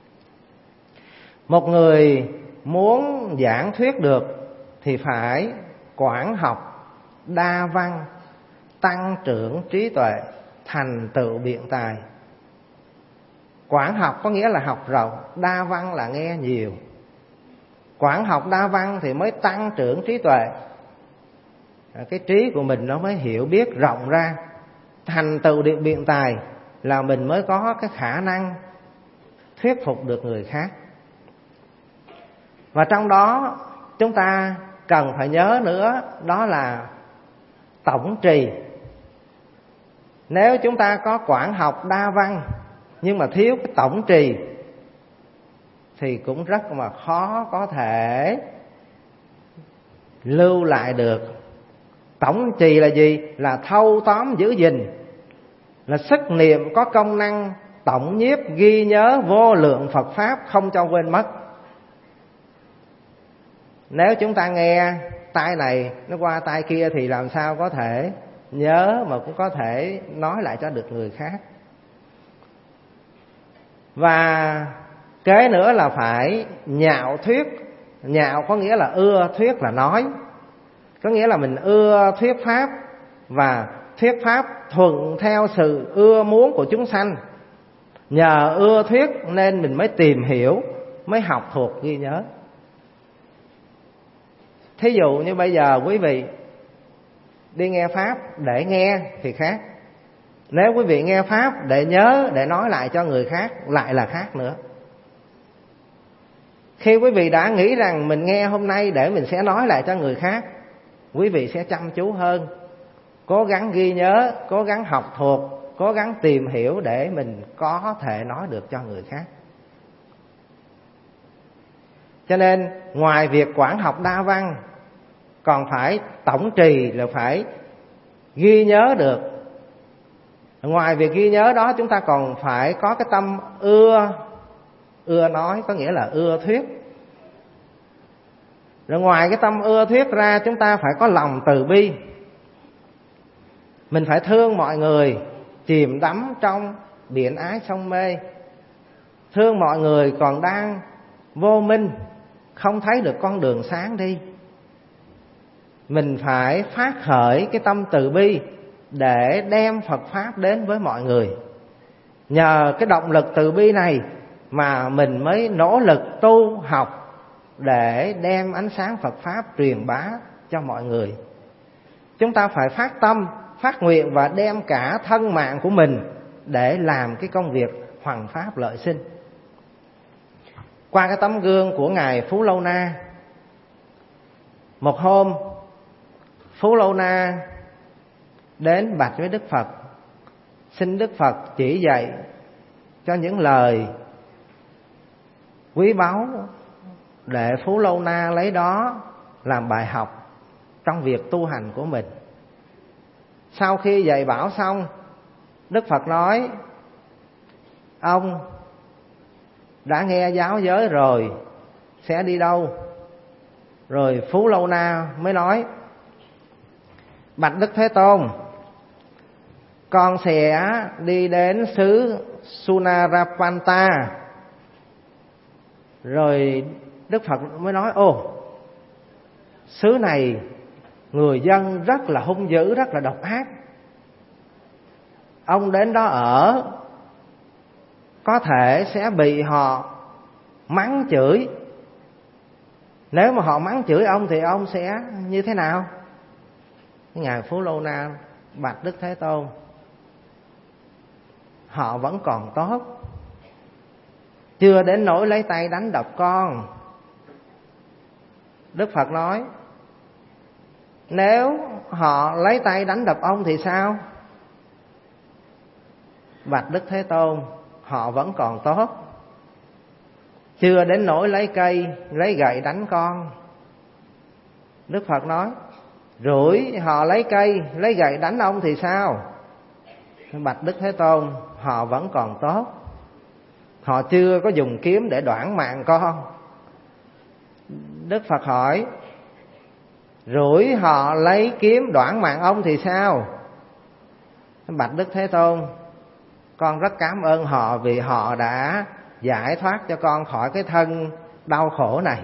Một người muốn giảng thuyết được thì phải quảng học, đa văn, tăng trưởng trí tuệ, thành tựu biện tài. Quảng học có nghĩa là học rộng, đa văn là nghe nhiều. Quảng học đa văn thì mới tăng trưởng trí tuệ, cái trí của mình nó mới hiểu biết rộng ra. Thành tựu được biện tài là mình mới có cái khả năng thuyết phục được người khác. Và trong đó chúng ta cần phải nhớ nữa, đó là tổng trì. Nếu chúng ta có quảng học đa văn nhưng mà thiếu cái tổng trì thì cũng rất mà khó có thể lưu lại được. Tổng trì là gì? Là thâu tóm giữ gìn, là sức niệm có công năng tổng nhiếp ghi nhớ vô lượng Phật Pháp, không cho quên mất. Nếu chúng ta nghe tai này nó qua tai kia thì làm sao có thể nhớ mà cũng có thể nói lại cho được người khác. Và kế nữa là phải nhạo thuyết. Nhạo có nghĩa là ưa, thuyết là nói. Có nghĩa là mình ưa thuyết pháp và thuyết pháp thuận theo sự ưa muốn của chúng sanh. Nhờ ưa thuyết nên mình mới tìm hiểu, mới học thuộc ghi nhớ. Thí dụ như bây giờ quý vị đi nghe pháp để nghe thì khác. Nếu quý vị nghe pháp để nhớ, để nói lại cho người khác lại là khác nữa. Khi quý vị đã nghĩ rằng mình nghe hôm nay để mình sẽ nói lại cho người khác, quý vị sẽ chăm chú hơn, cố gắng ghi nhớ, cố gắng học thuộc, cố gắng tìm hiểu để mình có thể nói được cho người khác. Cho nên ngoài việc quảng học đa văn, còn phải tổng trì là phải ghi nhớ được. Ngoài việc ghi nhớ đó, chúng ta còn phải có cái tâm ưa, ưa nói có nghĩa là ưa thuyết. Rồi ngoài cái tâm ưa thuyết ra, chúng ta phải có lòng từ bi. Mình phải thương mọi người chìm đắm trong biển ái sông mê, thương mọi người còn đang vô minh, không thấy được con đường sáng đi. Mình phải phát khởi cái tâm từ bi để đem Phật Pháp đến với mọi người. Nhờ cái động lực từ bi này mà mình mới nỗ lực tu học để đem ánh sáng Phật Pháp truyền bá cho mọi người. Chúng ta phải phát tâm, phát nguyện và đem cả thân mạng của mình để làm cái công việc hoằng pháp lợi sinh. Qua cái tấm gương của Ngài Phú Lâu Na, một hôm Phú Lâu Na đến bạch với Đức Phật, xin Đức Phật chỉ dạy cho những lời quý báu để Phú Lâu Na lấy đó làm bài học trong việc tu hành của mình. Sau khi dạy bảo xong, Đức Phật nói: ông đã nghe giáo giới rồi, sẽ đi đâu? Rồi Phú Lâu Na mới nói: bạch Đức Thế Tôn, con sẽ đi đến xứ Sunarapanta. Rồi Đức Phật mới nói: ồ, xứ này người dân rất là hung dữ, rất là độc ác. Ông đến đó ở, có thể sẽ bị họ mắng chửi. Nếu mà họ mắng chửi ông thì ông sẽ như thế nào? Ngài Phú Lâu Na bạch Đức Thế Tôn: họ vẫn còn tốt, chưa đến nỗi lấy tay đánh đập con. Đức Phật nói: nếu họ lấy tay đánh đập ông thì sao? Bạch Đức Thế Tôn: họ vẫn còn tốt, chưa đến nỗi lấy cây, lấy gậy đánh con. Đức Phật nói: rủi họ lấy cây lấy gậy đánh ông thì sao? Bạch Đức Thế Tôn, họ vẫn còn tốt, họ chưa có dùng kiếm để đoản mạng con. Đức Phật hỏi, rủi họ lấy kiếm đoản mạng ông thì sao? Bạch Đức Thế Tôn, con rất cảm ơn họ vì họ đã giải thoát cho con khỏi cái thân đau khổ này.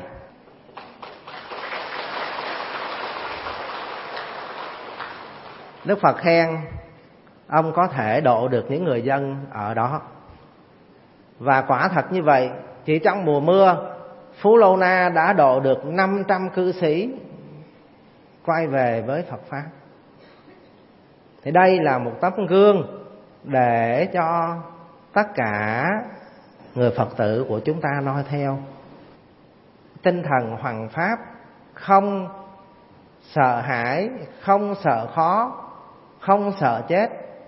Đức Phật khen ông có thể độ được những người dân ở đó. Và quả thật như vậy, chỉ trong mùa mưa, Phú Lô Na đã độ được năm trăm cư sĩ quay về với Phật Pháp. Thì đây là một tấm gương để cho tất cả người Phật tử của chúng ta noi theo. Tinh thần hoằng pháp, không sợ hãi, không sợ khó, không sợ chết.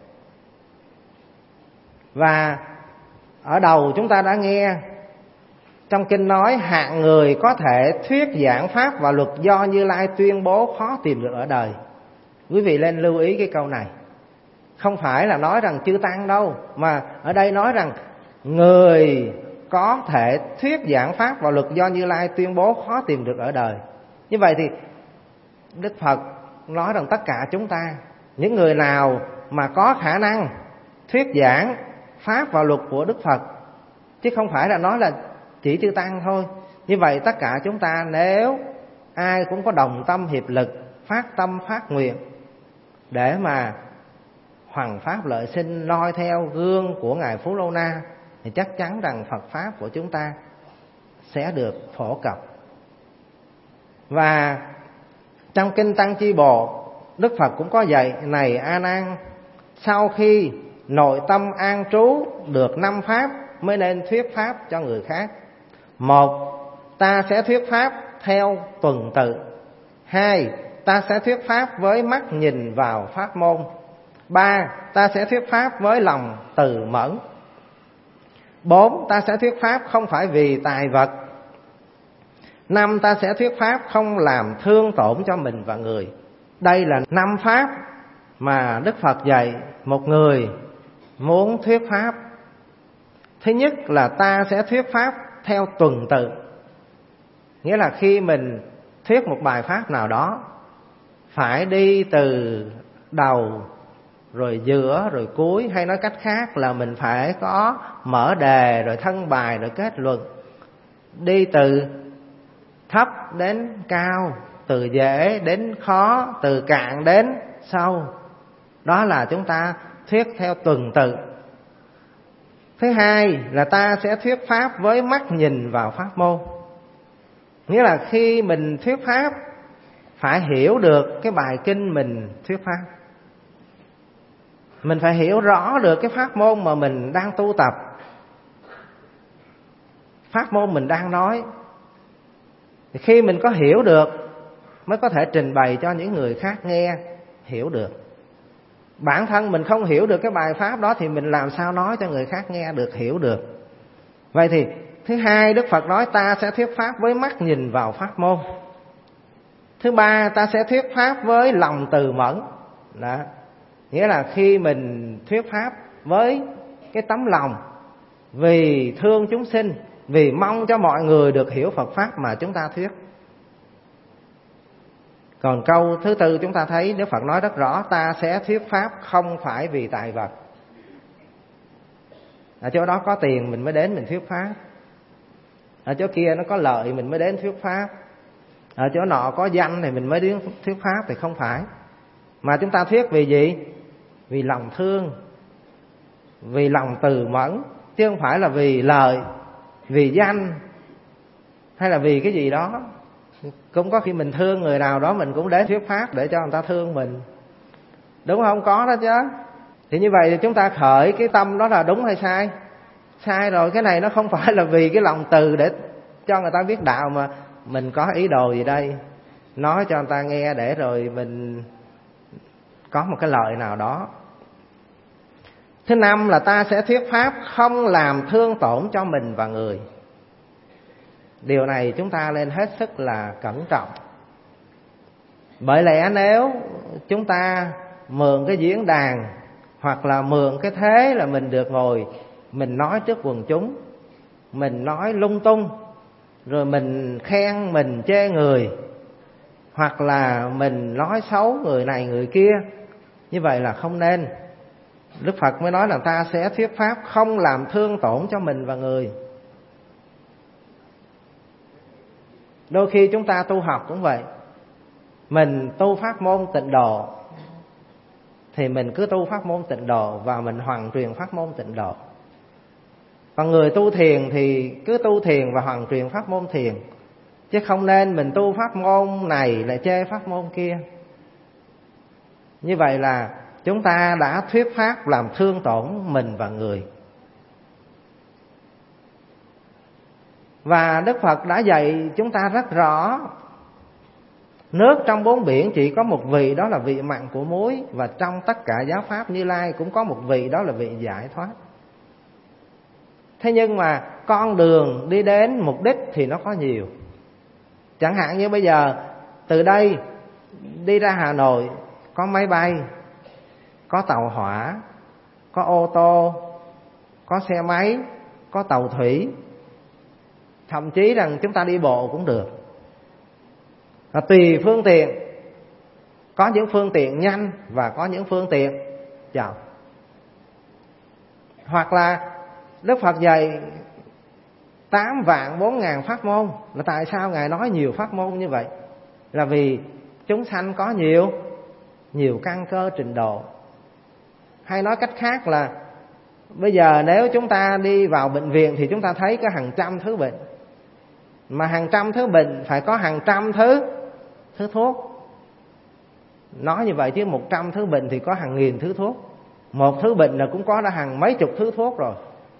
Và ở đầu chúng ta đã nghe trong kinh nói, hạng người có thể thuyết giảng pháp và luật do Như Lai tuyên bố khó tìm được ở đời. Quý vị nên lưu ý cái câu này. Không phải là nói rằng chư tăng đâu, mà ở đây nói rằng người có thể thuyết giảng pháp và luật do Như Lai tuyên bố khó tìm được ở đời. Như vậy thì Đức Phật nói rằng tất cả chúng ta, những người nào mà có khả năng thuyết giảng pháp và luật của Đức Phật, chứ không phải là nói là chỉ chư tăng thôi. Như vậy tất cả chúng ta nếu ai cũng có đồng tâm hiệp lực, phát tâm phát nguyện để mà hoằng pháp lợi sinh, noi theo gương của Ngài Phú Lô Na, thì chắc chắn rằng Phật Pháp của chúng ta sẽ được phổ cập. Và trong Kinh Tăng Chi Bộ, Đức Phật cũng có dạy, này A Nan, sau khi nội tâm an trú được năm pháp mới nên thuyết pháp cho người khác. Một, ta sẽ thuyết pháp theo tuần tự. Hai, ta sẽ thuyết pháp với mắt nhìn vào pháp môn. Ba, ta sẽ thuyết pháp với lòng từ mẫn. Bốn, ta sẽ thuyết pháp không phải vì tài vật. Năm, ta sẽ thuyết pháp không làm thương tổn cho mình và người. Đây là năm pháp mà Đức Phật dạy một người muốn thuyết pháp. Thứ nhất là ta sẽ thuyết pháp theo tuần tự. Nghĩa là khi mình thuyết một bài pháp nào đó, phải đi từ đầu rồi giữa rồi cuối, hay nói cách khác là mình phải có mở đề rồi thân bài rồi kết luận, đi từ thấp đến cao, từ dễ đến khó, từ cạn đến sâu. Đó là chúng ta thuyết theo tuần tự. Thứ hai là ta sẽ thuyết pháp với mắt nhìn vào pháp môn. Nghĩa là khi mình thuyết pháp phải hiểu được cái bài kinh mình thuyết pháp. Mình phải hiểu rõ được cái pháp môn mà mình đang tu tập, pháp môn mình đang nói. Thì khi mình có hiểu được mới có thể trình bày cho những người khác nghe hiểu được. Bản thân mình không hiểu được cái bài pháp đó thì mình làm sao nói cho người khác nghe được, hiểu được. Vậy thì thứ hai, Đức Phật nói ta sẽ thuyết pháp với mắt nhìn vào pháp môn. Thứ ba, ta sẽ thuyết pháp với lòng từ mẫn. Đó. Nghĩa là khi mình thuyết pháp với cái tấm lòng vì thương chúng sinh, vì mong cho mọi người được hiểu Phật Pháp mà chúng ta thuyết. Còn câu thứ tư chúng ta thấy Đức Phật nói rất rõ, ta sẽ thuyết pháp không phải vì tài vật. Ở chỗ đó có tiền mình mới đến mình thuyết pháp. Ở chỗ kia nó có lợi mình mới đến thuyết pháp. Ở chỗ nọ có danh thì mình mới đến thuyết pháp, thì không phải. Mà chúng ta thuyết vì gì? Vì lòng thương, vì lòng từ mẫn, chứ không phải là vì lợi, vì danh, hay là vì cái gì đó. Cũng có khi mình thương người nào đó mình cũng đến thuyết pháp để cho người ta thương mình, đúng không? Có đó chứ. Thì như vậy thì chúng ta khởi cái tâm đó là đúng hay sai? Sai rồi. Cái này nó không phải là vì cái lòng từ để cho người ta biết đạo, mà mình có ý đồ gì đây, nói cho người ta nghe để rồi mình có một cái lợi nào đó. Thứ năm là ta sẽ thuyết pháp không làm thương tổn cho mình và người. Điều này chúng ta nên hết sức là cẩn trọng. Bởi lẽ nếu chúng ta mượn cái diễn đàn hoặc là mượn cái thế là mình được ngồi, mình nói trước quần chúng, mình nói lung tung, rồi mình khen mình chê người, hoặc là mình nói xấu người này người kia, như vậy là không nên. Đức Phật mới nói là ta sẽ thuyết pháp không làm thương tổn cho mình và người. Đôi khi chúng ta tu học cũng vậy. Mình tu pháp môn Tịnh Độ thì mình cứ tu pháp môn Tịnh Độ và mình hoàn truyền pháp môn Tịnh Độ. Còn người tu thiền thì cứ tu thiền và hoàn truyền pháp môn thiền, chứ không nên mình tu pháp môn này lại chê pháp môn kia. Như vậy là chúng ta đã thuyết pháp làm thương tổn mình và người. Và Đức Phật đã dạy chúng ta rất rõ, nước trong bốn biển chỉ có một vị, đó là vị mặn của muối. Và trong tất cả giáo pháp Như Lai cũng có một vị, đó là vị giải thoát. Thế nhưng mà con đường đi đến mục đích thì nó có nhiều. Chẳng hạn như bây giờ từ đây đi ra Hà Nội có máy bay, có tàu hỏa, có ô tô, có xe máy, có tàu thủy, thậm chí rằng chúng ta đi bộ cũng được. Và tùy phương tiện, có những phương tiện nhanh và có những phương tiện chậm. Hoặc là Đức Phật dạy tám vạn bốn ngàn pháp môn. Là tại sao Ngài nói nhiều pháp môn như vậy? Là vì chúng sanh có nhiều Nhiều căn cơ trình độ. Hay nói cách khác là bây giờ nếu chúng ta đi vào bệnh viện thì chúng ta thấy có hàng trăm thứ bệnh. Mà hàng trăm thứ bệnh phải có hàng trăm thứ thứ thuốc. Nói như vậy chứ một trăm thứ bệnh thì có hàng nghìn thứ thuốc. Một thứ bệnh là cũng có đã hàng mấy chục thứ thuốc rồi.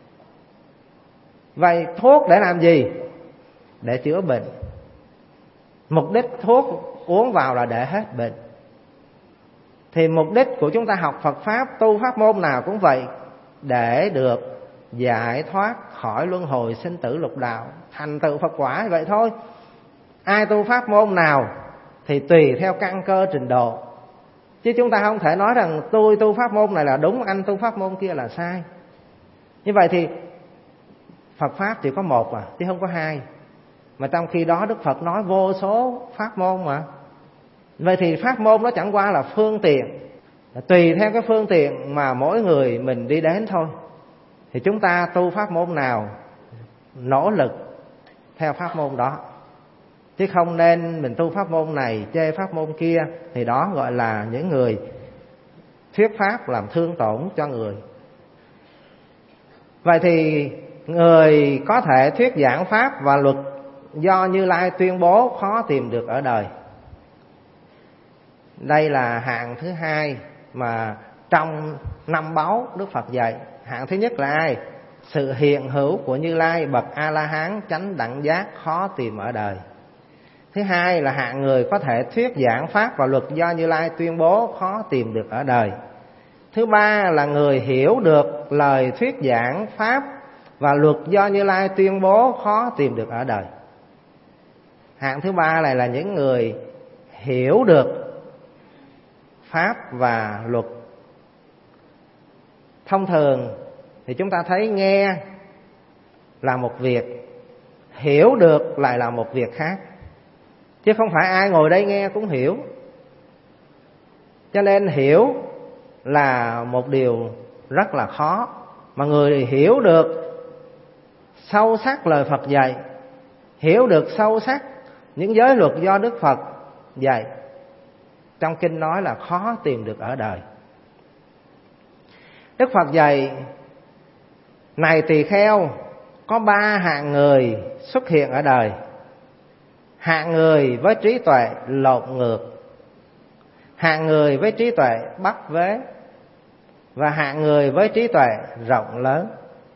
Vậy thuốc để làm gì? Để chữa bệnh. Mục đích thuốc uống vào là để hết bệnh. Thì mục đích của chúng ta học Phật Pháp, tu pháp môn nào cũng vậy, để được giải thoát khỏi luân hồi sinh tử lục đạo, thành tựu Phật quả vậy thôi. Ai tu pháp môn nào thì tùy theo căn cơ trình độ. Chứ chúng ta không thể nói rằng tôi tu pháp môn này là đúng, anh tu pháp môn kia là sai. Như vậy thì Phật Pháp chỉ có một mà, chứ không có hai. Mà trong khi đó Đức Phật nói vô số pháp môn mà. Vậy thì pháp môn đó chẳng qua là phương tiện, tùy theo cái phương tiện mà mỗi người mình đi đến thôi. Thì chúng ta tu pháp môn nào nỗ lực theo pháp môn đó, chứ không nên mình tu pháp môn này chê pháp môn kia. Thì đó gọi là những người thuyết pháp làm thương tổn cho người. Vậy thì người có thể thuyết giảng pháp và luật do Như Lai tuyên bố khó tìm được ở đời. Đây là hạng thứ hai mà trong năm báu Đức Phật dạy. Hạng thứ nhất là ai? Sự hiện hữu của Như Lai bậc A-la-hán chánh đẳng giác khó tìm ở đời. Thứ hai là hạng người có thể thuyết giảng pháp và luật do Như Lai tuyên bố khó tìm được ở đời. Thứ ba là người hiểu được lời thuyết giảng pháp và luật do Như Lai tuyên bố khó tìm được ở đời. Hạng thứ ba này là những người hiểu được pháp và luật. Thông thường thì chúng ta thấy nghe là một việc, hiểu được lại là một việc khác. Chứ không phải ai ngồi đây nghe cũng hiểu. Cho nên hiểu là một điều rất là khó. Mà người hiểu được sâu sắc lời Phật dạy, hiểu được sâu sắc những giới luật do Đức Phật dạy, trong kinh nói là khó tìm được ở đời. Đức Phật dạy này tỳ kheo, có ba hạng người xuất hiện ở đời. Hạng người với trí tuệ lộn ngược, hạng người với trí tuệ bắt vế, và hạng người với trí tuệ rộng lớn.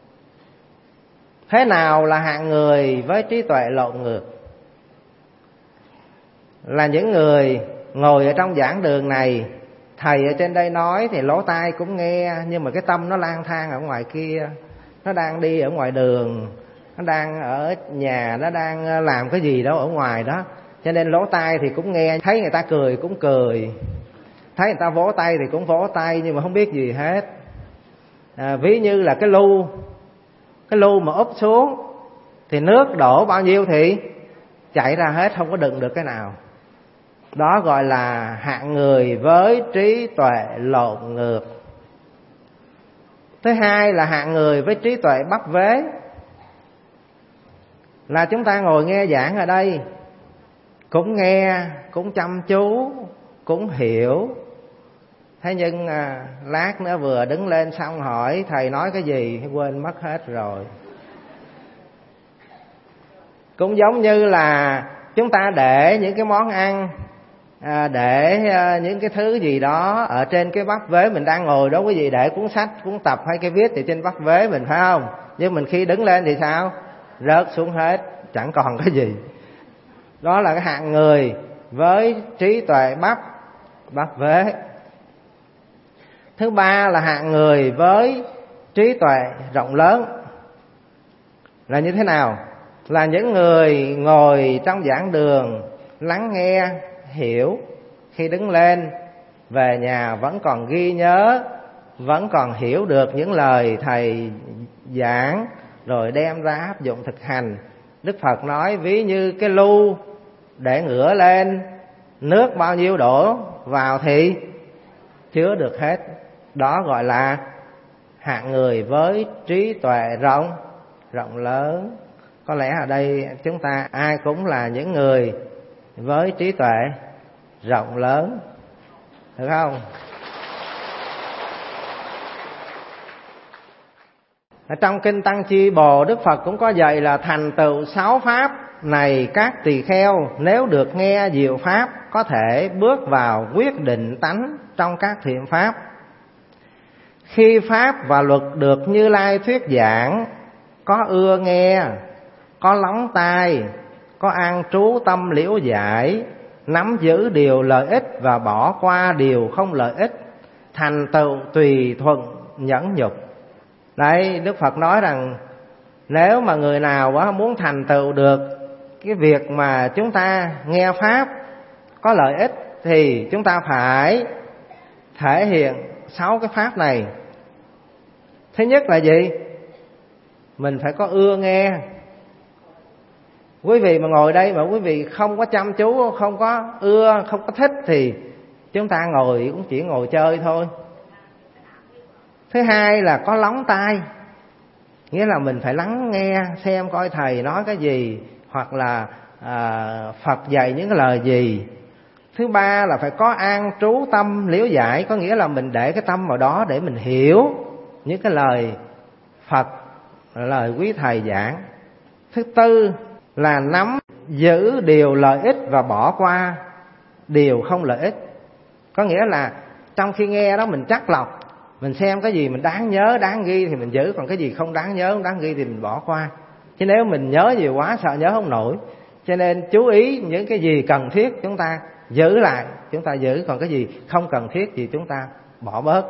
Thế nào là hạng người với trí tuệ lộn ngược? Là những người ngồi ở trong giảng đường này, thầy ở trên đây nói thì lỗ tai cũng nghe, nhưng mà cái tâm nó lang thang ở ngoài kia. Nó đang đi ở ngoài đường, nó đang ở nhà, nó đang làm cái gì đó ở ngoài đó. Cho nên lỗ tai thì cũng nghe, thấy người ta cười cũng cười, thấy người ta vỗ tay thì cũng vỗ tay, nhưng mà không biết gì hết. À, ví như là cái lu, cái lu mà úp xuống thì nước đổ bao nhiêu thì chảy ra hết, không có đựng được cái nào. Đó gọi là hạng người với trí tuệ lộn ngược. Thứ hai là hạng người với trí tuệ bắp vế. Là chúng ta ngồi nghe giảng ở đây, cũng nghe, cũng chăm chú, cũng hiểu. Thế nhưng à, lát nữa vừa đứng lên xong hỏi thầy nói cái gì quên mất hết rồi. Cũng giống như là chúng ta để những cái món ăn, à, để à, những cái thứ gì đó ở trên cái bắp vế mình đang ngồi đó, quý vị để cuốn sách, cuốn tập hay cái viết thì trên bắp vế mình, phải không? Nhưng mình khi đứng lên thì sao? Rớt xuống hết, chẳng còn cái gì. Đó là cái hạng người với trí tuệ bắp bắp vế. Thứ ba là hạng người với trí tuệ rộng lớn. Là như thế nào? Là những người ngồi trong giảng đường, lắng nghe, hiểu, khi đứng lên về nhà vẫn còn ghi nhớ, vẫn còn hiểu được những lời thầy giảng, rồi đem ra áp dụng thực hành. Đức Phật nói ví như cái lu để ngửa lên, nước bao nhiêu đổ vào thì chứa được hết. Đó gọi là hạng người với trí tuệ rộng rộng lớn. Có lẽ ở đây chúng ta ai cũng là những người với trí tuệ rộng lớn, được không? Ở trong Kinh Tăng Chi Bồ, Đức Phật cũng có dạy là thành tựu sáu pháp này các tỳ kheo nếu được nghe diệu pháp có thể bước vào quyết định tánh trong các thiện pháp. Khi pháp và luật được Như Lai thuyết giảng, có ưa nghe, có lắng tai, có an trú tâm liễu giải, nắm giữ điều lợi ích và bỏ qua điều không lợi ích, thành tựu tùy thuận nhẫn nhục. Đấy, Đức Phật nói rằng nếu mà người nào muốn thành tựu được cái việc mà chúng ta nghe pháp có lợi ích thì chúng ta phải thể hiện sáu cái pháp này. Thứ nhất là gì? Mình phải có ưa nghe. Quý vị mà ngồi đây mà quý vị không có chăm chú, không có ưa, không có thích thì chúng ta ngồi cũng chỉ ngồi chơi thôi. Thứ hai là có lắng tai, nghĩa là mình phải lắng nghe xem coi thầy nói cái gì, hoặc là à, Phật dạy những cái lời gì. Thứ ba là phải có an trú tâm liễu giải, có nghĩa là mình để cái tâm vào đó để mình hiểu những cái lời Phật, lời quý thầy giảng. Thứ tư là nắm giữ điều lợi ích và bỏ qua điều không lợi ích, có nghĩa là trong khi nghe đó mình chắt lọc, mình xem cái gì mình đáng nhớ, đáng ghi thì mình giữ, còn cái gì không đáng nhớ, không đáng ghi thì mình bỏ qua. Chứ nếu mình nhớ nhiều quá sợ nhớ không nổi. Cho nên chú ý những cái gì cần thiết chúng ta giữ lại, chúng ta giữ, còn cái gì không cần thiết thì chúng ta bỏ bớt.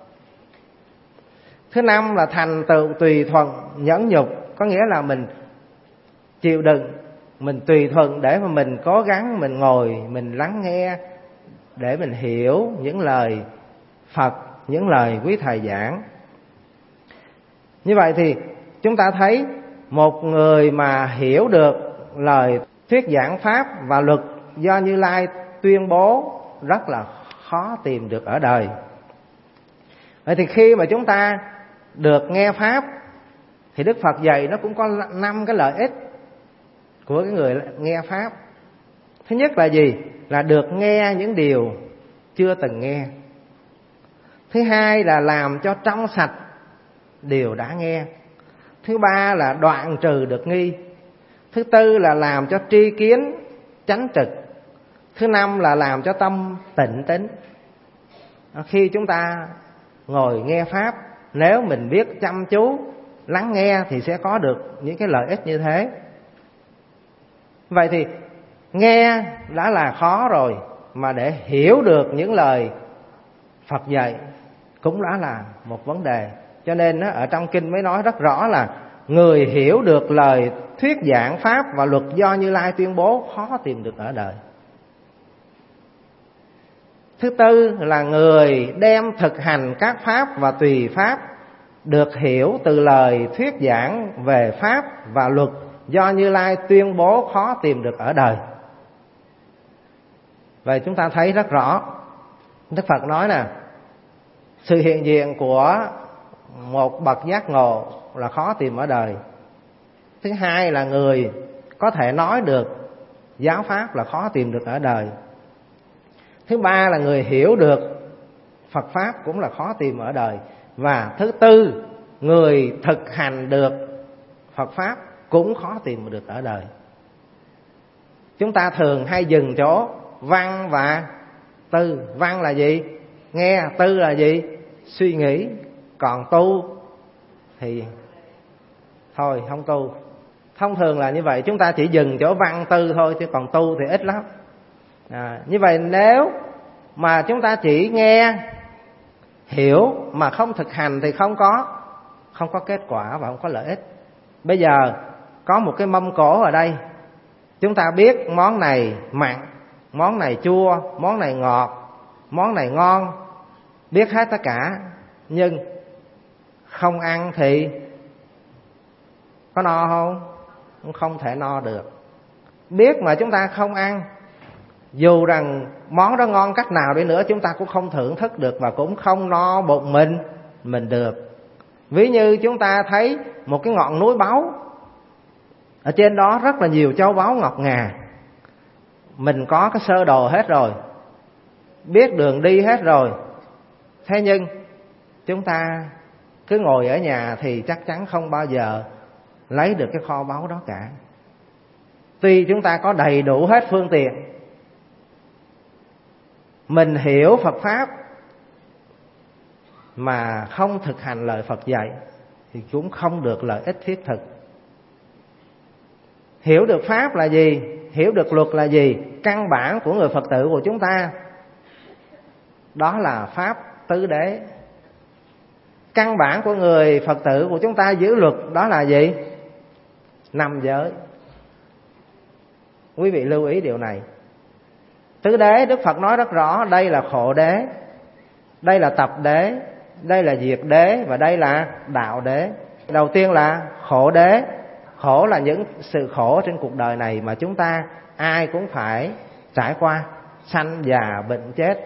Thứ năm là thành tựu tùy thuận nhẫn nhục, có nghĩa là mình chịu đựng, mình tùy thuận để mà mình cố gắng, mình ngồi, mình lắng nghe để mình hiểu những lời Phật, những lời quý thầy giảng. Như vậy thì chúng ta thấy một người mà hiểu được lời thuyết giảng pháp và luật do Như Lai tuyên bố rất là khó tìm được ở đời. Vậy thì khi mà chúng ta được nghe pháp thì Đức Phật dạy nó cũng có năm cái lợi ích của cái người nghe pháp. Thứ nhất là gì? Là được nghe những điều chưa từng nghe. Thứ hai là làm cho trong sạch điều đã nghe. Thứ ba là đoạn trừ được nghi. Thứ tư là làm cho tri kiến chánh trực. Thứ năm là làm cho tâm tịnh tín. Khi chúng ta ngồi nghe pháp, nếu mình biết chăm chú lắng nghe thì sẽ có được những cái lợi ích như thế. Vậy thì nghe đã là khó rồi, mà để hiểu được những lời Phật dạy cũng đã là một vấn đề. Cho nên ở trong kinh mới nói rất rõ là người hiểu được lời thuyết giảng pháp và luật do Như Lai tuyên bố khó tìm được ở đời. Thứ tư là người đem thực hành các pháp và tùy pháp được hiểu từ lời thuyết giảng về pháp và luật do Như Lai tuyên bố khó tìm được ở đời. Vậy chúng ta thấy rất rõ, Đức Phật nói nè, sự hiện diện của một bậc giác ngộ là khó tìm ở đời. Thứ hai là người có thể nói được giáo pháp là khó tìm được ở đời. Thứ ba là người hiểu được Phật pháp cũng là khó tìm ở đời. Và thứ tư, người thực hành được Phật pháp cũng khó tìm được ở đời. Chúng ta thường hay dừng chỗ văn và tư. Văn là gì? Nghe. Tư là gì? Suy nghĩ. Còn tu thì thôi không tu. Thông thường là như vậy, chúng ta chỉ dừng chỗ văn tư thôi, chứ còn tu thì ít lắm. À, như vậy nếu mà chúng ta chỉ nghe hiểu mà không thực hành thì không có không có kết quả và không có lợi ích. Bây giờ có một cái mâm cỗ ở đây, chúng ta biết món này mặn, món này chua, món này ngọt, món này ngon, biết hết tất cả, nhưng không ăn thì có no không? Không thể no được. Biết mà chúng ta không ăn, dù rằng món đó ngon cách nào đi nữa, chúng ta cũng không thưởng thức được và cũng không no bụng mình mình được. Ví như chúng ta thấy một cái ngọn núi báu, ở trên đó rất là nhiều châu báu ngọc ngà. Mình có cái sơ đồ hết rồi, biết đường đi hết rồi, thế nhưng chúng ta cứ ngồi ở nhà thì chắc chắn không bao giờ lấy được cái kho báu đó cả. Tuy chúng ta có đầy đủ hết phương tiện, mình hiểu Phật pháp mà không thực hành lời Phật dạy thì cũng không được lợi ích thiết thực. Hiểu được pháp là gì? Hiểu được luật là gì? Căn bản của người Phật tử của chúng ta đó là pháp tứ đế. Căn bản của người Phật tử của chúng ta giữ luật đó là gì? Năm giới. Quý vị lưu ý điều này. Tứ đế Đức Phật nói rất rõ, đây là khổ đế, đây là tập đế, đây là diệt đế và đây là đạo đế. Đầu tiên là khổ đế. Khổ là những sự khổ trên cuộc đời này mà chúng ta ai cũng phải trải qua, sanh già bệnh chết.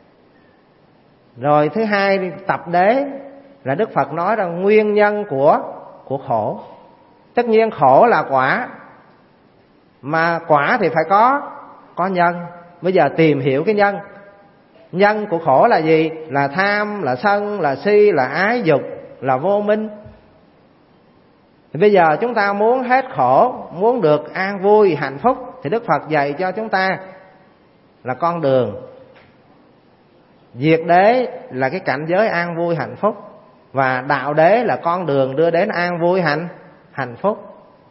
Rồi thứ hai, tập đế là Đức Phật nói rằng nguyên nhân của của khổ. Tất nhiên khổ là quả, mà quả thì phải có có nhân. Bây giờ tìm hiểu cái nhân. Nhân của khổ là gì? Là tham, là sân, là si, là ái dục, là vô minh. Thì bây giờ chúng ta muốn hết khổ, muốn được an vui, hạnh phúc, thì Đức Phật dạy cho chúng ta là con đường. Diệt đế là cái cảnh giới an vui hạnh phúc, và đạo đế là con đường đưa đến an vui hạnh hạnh phúc.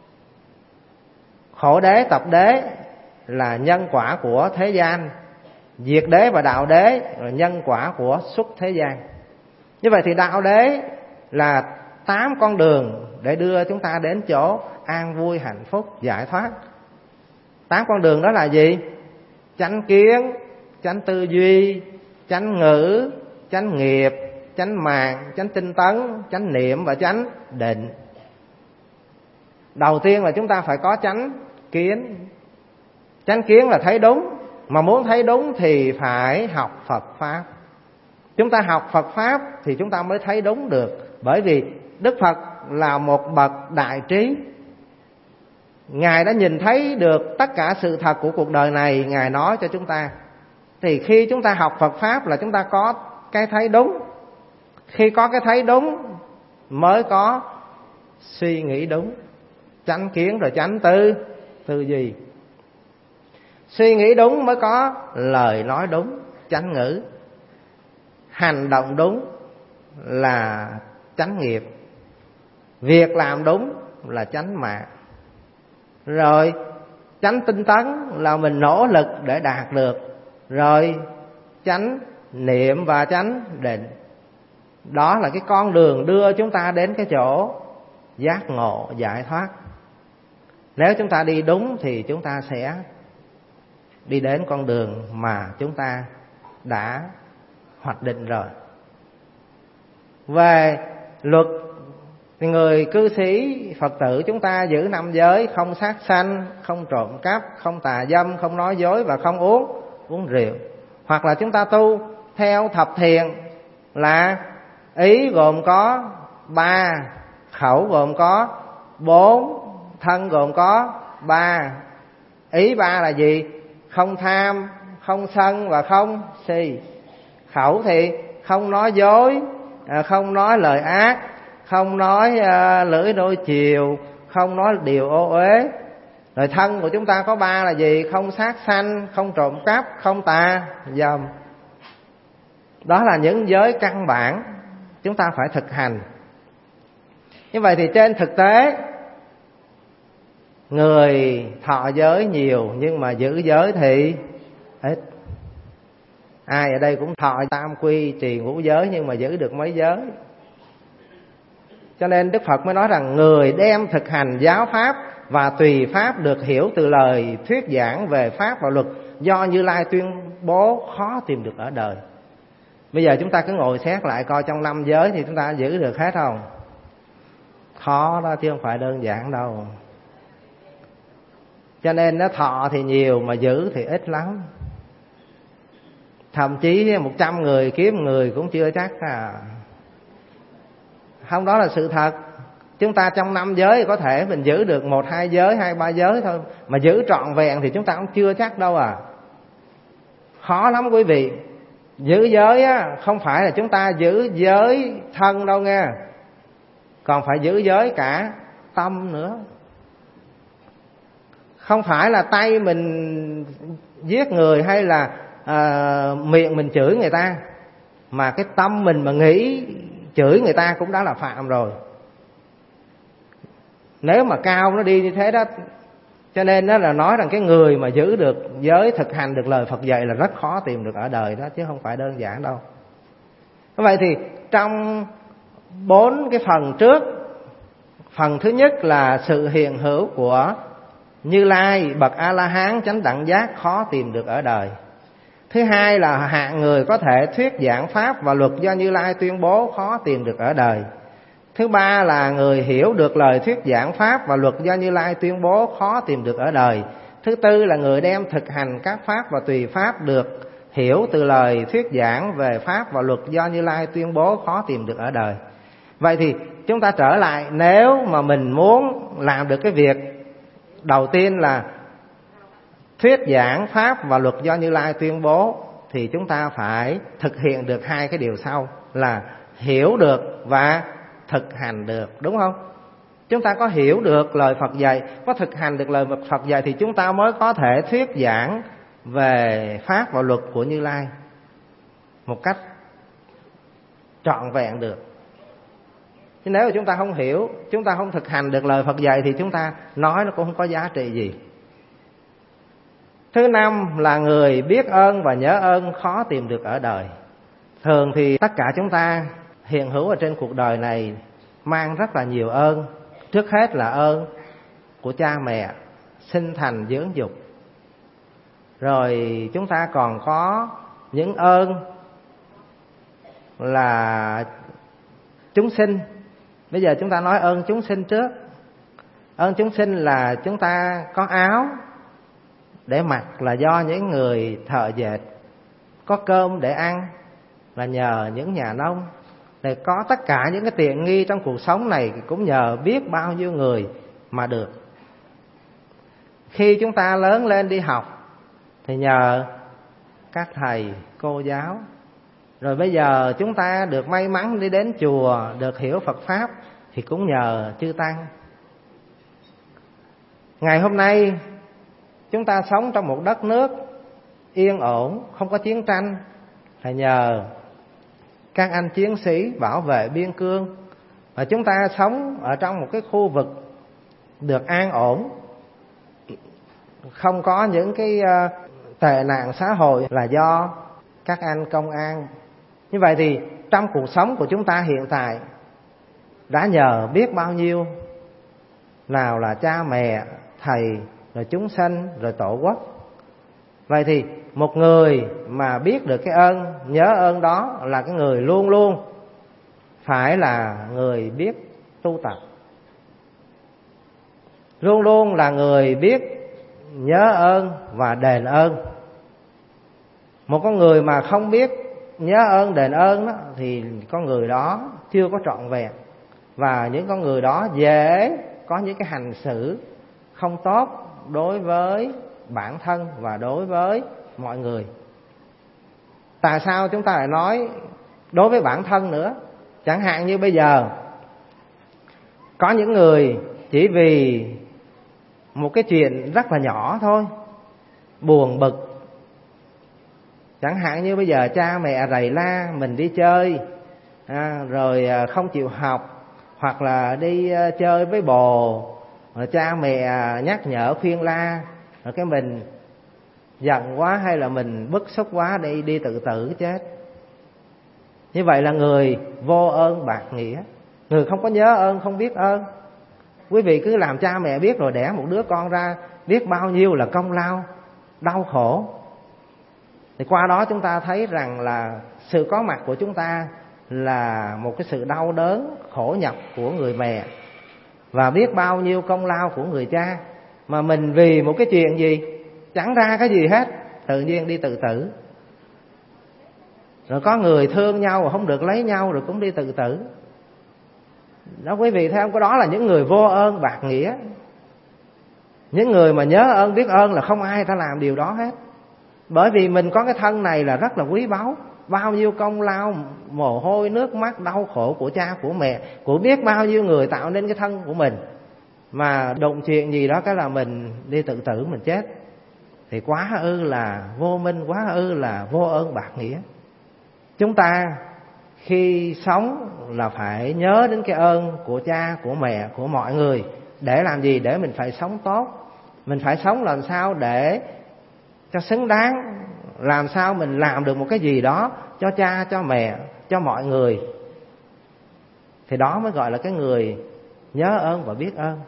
Khổ đế, tập đế là nhân quả của thế gian, diệt đế và đạo đế là nhân quả của xuất thế gian. Như vậy thì đạo đế là tám con đường để đưa chúng ta đến chỗ an vui, hạnh phúc, giải thoát. Tám con đường đó là gì? Chánh kiến, chánh tư duy, chánh ngữ, chánh nghiệp, chánh mạng, chánh tinh tấn, chánh niệm và chánh định. Đầu tiên là chúng ta phải có chánh kiến. Chánh kiến là thấy đúng, mà muốn thấy đúng thì phải học Phật pháp. Chúng ta học Phật pháp thì chúng ta mới thấy đúng được. Bởi vì Đức Phật là một bậc đại trí. Ngài đã nhìn thấy được tất cả sự thật của cuộc đời này, Ngài nói cho chúng ta. Thì khi chúng ta học Phật pháp là chúng ta có cái thấy đúng. Khi có cái thấy đúng mới có suy nghĩ đúng. Chánh kiến rồi chánh tư tư duy. Suy nghĩ đúng mới có lời nói đúng, chánh ngữ. Hành động đúng là chánh nghiệp. Việc làm đúng là chánh mạng. Rồi chánh tinh tấn là mình nỗ lực để đạt được. Rồi chánh niệm và chánh định. Đó là cái con đường đưa chúng ta đến cái chỗ giác ngộ, giải thoát. Nếu chúng ta đi đúng thì chúng ta sẽ đi đến con đường mà chúng ta đã hoạch định rồi. Về luật thì người cư sĩ Phật tử chúng ta giữ năm giới: không sát sanh, không trộm cắp, không tà dâm, không nói dối và không uống uống rượu. Hoặc là chúng ta tu theo thập thiền là ý gồm có ba, khẩu gồm có bốn, thân gồm có ba. Ý ba là gì? Không tham, không sân và không si. Khẩu thì không nói dối, không nói lời ác, không nói uh, lưỡi đôi chiều, không nói điều ô uế. Rồi thân của chúng ta có ba là gì? Không sát sanh, không trộm cắp, không tà dâm. Đó là những giới căn bản chúng ta phải thực hành. Như vậy thì trên thực tế, người thọ giới nhiều nhưng mà giữ giới thì ít. Ai ở đây cũng thọ tam quy trì ngũ giới nhưng mà giữ được mấy giới. Cho nên Đức Phật mới nói rằng người đem thực hành giáo pháp và tùy pháp được hiểu từ lời thuyết giảng về pháp và luật do Như Lai tuyên bố khó tìm được ở đời. Bây giờ chúng ta cứ ngồi xét lại coi trong năm giới thì chúng ta giữ được hết không? Khó đó chứ không phải đơn giản đâu. Cho nên nó thọ thì nhiều mà giữ thì ít lắm. Thậm chí một trăm người kiếm người cũng chưa chắc à. Không, đó là sự thật. Chúng ta trong năm giới có thể mình giữ được một hai giới, hai ba giới thôi, mà giữ trọn vẹn thì chúng ta cũng chưa chắc đâu à. Khó lắm quý vị. Giữ giới á, không phải là chúng ta giữ giới thân đâu nghe, còn phải giữ giới cả tâm nữa. Không phải là tay mình giết người hay là à, miệng mình chửi người ta, mà cái tâm mình mà nghĩ chửi người ta cũng đã là phạm rồi. Nếu mà cao nó đi như thế đó. Cho nên đó là nói rằng cái người mà giữ được giới, thực hành được lời Phật dạy là rất khó tìm được ở đời đó, chứ không phải đơn giản đâu. Vậy thì trong bốn cái phần trước, phần thứ nhất là sự hiện hữu của Như Lai bậc A-la-hán chánh đẳng giác khó tìm được ở đời. Thứ hai là hạng người có thể thuyết giảng pháp và luật do Như Lai tuyên bố khó tìm được ở đời. Thứ ba là người hiểu được lời thuyết giảng pháp và luật do Như Lai tuyên bố khó tìm được ở đời. Thứ tư là người đem thực hành các pháp và tùy pháp được hiểu từ lời thuyết giảng về pháp và luật do Như Lai tuyên bố khó tìm được ở đời. Vậy thì chúng ta trở lại, nếu mà mình muốn làm được cái việc đầu tiên là thuyết giảng pháp và luật do Như Lai tuyên bố, thì chúng ta phải thực hiện được hai cái điều sau là hiểu được và thực hành được, đúng không? Chúng ta có hiểu được lời Phật dạy, có thực hành được lời Phật dạy thì chúng ta mới có thể thuyết giảng về pháp và luật của Như Lai một cách trọn vẹn được. Chứ nếu mà chúng ta không hiểu, chúng ta không thực hành được lời Phật dạy thì chúng ta nói nó cũng không có giá trị gì. Thứ năm là người biết ơn và nhớ ơn khó tìm được ở đời. Thường thì tất cả chúng ta hiện hữu ở trên cuộc đời này mang rất là nhiều ơn. Trước hết là ơn của cha mẹ sinh thành dưỡng dục. Rồi chúng ta còn có những ơn là chúng sinh. Bây giờ chúng ta nói ơn chúng sinh trước. Ơn chúng sinh là chúng ta có áo để mặc là do những người thợ dệt, có cơm để ăn là nhờ những nhà nông, để có tất cả những cái tiện nghi trong cuộc sống này cũng nhờ biết bao nhiêu người mà được. Khi chúng ta lớn lên đi học thì nhờ các thầy cô giáo. Rồi bây giờ chúng ta được may mắn đi đến chùa, được hiểu Phật Pháp thì cũng nhờ chư Tăng. Ngày hôm nay chúng ta sống trong một đất nước yên ổn, không có chiến tranh là nhờ các anh chiến sĩ bảo vệ biên cương. Và chúng ta sống ở trong một cái khu vực được an ổn, không có những cái tệ nạn xã hội là do các anh công an. Như vậy thì trong cuộc sống của chúng ta hiện tại đã nhờ biết bao nhiêu nào là cha mẹ, thầy, rồi chúng sanh, rồi tổ quốc. Vậy thì một người mà biết được cái ơn, nhớ ơn đó là cái người luôn luôn phải là người biết tu tập, luôn luôn là người biết nhớ ơn và đền ơn. Một con người mà không biết nhớ ơn đền ơn đó, thì con người đó chưa có trọn vẹn, và những con người đó dễ có những cái hành xử không tốt đối với bản thân và đối với mọi người. Tại sao chúng ta lại nói đối với bản thân nữa? Chẳng hạn như bây giờ có những người chỉ vì một cái chuyện rất là nhỏ thôi, buồn bực. Chẳng hạn như bây giờ cha mẹ rầy la mình đi chơi, à, rồi không chịu học, hoặc là đi chơi với bồ, rồi cha mẹ nhắc nhở khuyên la, rồi cái mình giận quá hay là mình bức xúc quá đi đi tự tử chết. Như vậy là người vô ơn bạc nghĩa, người không có nhớ ơn, không biết ơn. Quý vị cứ làm cha mẹ biết rồi đẻ một đứa con ra, biết bao nhiêu là công lao, đau khổ. Thì qua đó chúng ta thấy rằng là sự có mặt của chúng ta là một cái sự đau đớn, khổ nhọc của người mẹ, và biết bao nhiêu công lao của người cha. Mà mình vì một cái chuyện gì, chẳng ra cái gì hết, tự nhiên đi tự tử. Rồi có người thương nhau mà không được lấy nhau rồi cũng đi tự tử. Đó, quý vị thấy không? Có đó là những người vô ơn bạc nghĩa. Những người mà nhớ ơn biết ơn là không ai ta làm điều đó hết. Bởi vì mình có cái thân này là rất là quý báu, bao nhiêu công lao, mồ hôi, nước mắt, đau khổ của cha, của mẹ, của biết bao nhiêu người tạo nên cái thân của mình. Mà đụng chuyện gì đó cái là mình đi tự tử, mình chết. Thì quá ư là vô minh, quá ư là vô ơn bạc nghĩa. Chúng ta khi sống là phải nhớ đến cái ơn của cha, của mẹ, của mọi người. Để làm gì? Để mình phải sống tốt. Mình phải sống làm sao để cho xứng đáng, làm sao mình làm được một cái gì đó cho cha, cho mẹ, cho mọi người. Thì đó mới gọi là cái người nhớ ơn và biết ơn.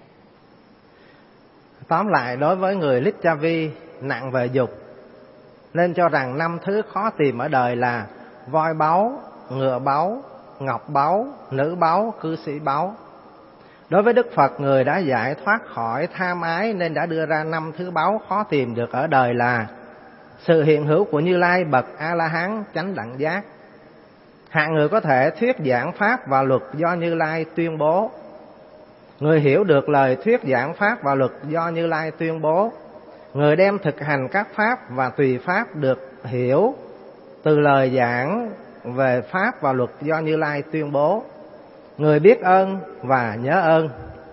Tóm lại, đối với người Lichavi nặng về dục, nên cho rằng năm thứ khó tìm ở đời là voi báu, ngựa báu, ngọc báu, nữ báu, cư sĩ báu. Đối với Đức Phật, người đã giải thoát khỏi tham ái nên đã đưa ra năm thứ báu khó tìm được ở đời là sự hiện hữu của Như Lai bậc A-la-hán chánh đẳng giác. Hạng người có thể thuyết giảng pháp và luật do Như Lai tuyên bố. Người hiểu được lời thuyết giảng pháp và luật do Như Lai tuyên bố. Người đem thực hành các pháp và tùy pháp được hiểu từ lời giảng về pháp và luật do Như Lai tuyên bố. Người biết ơn và nhớ ơn.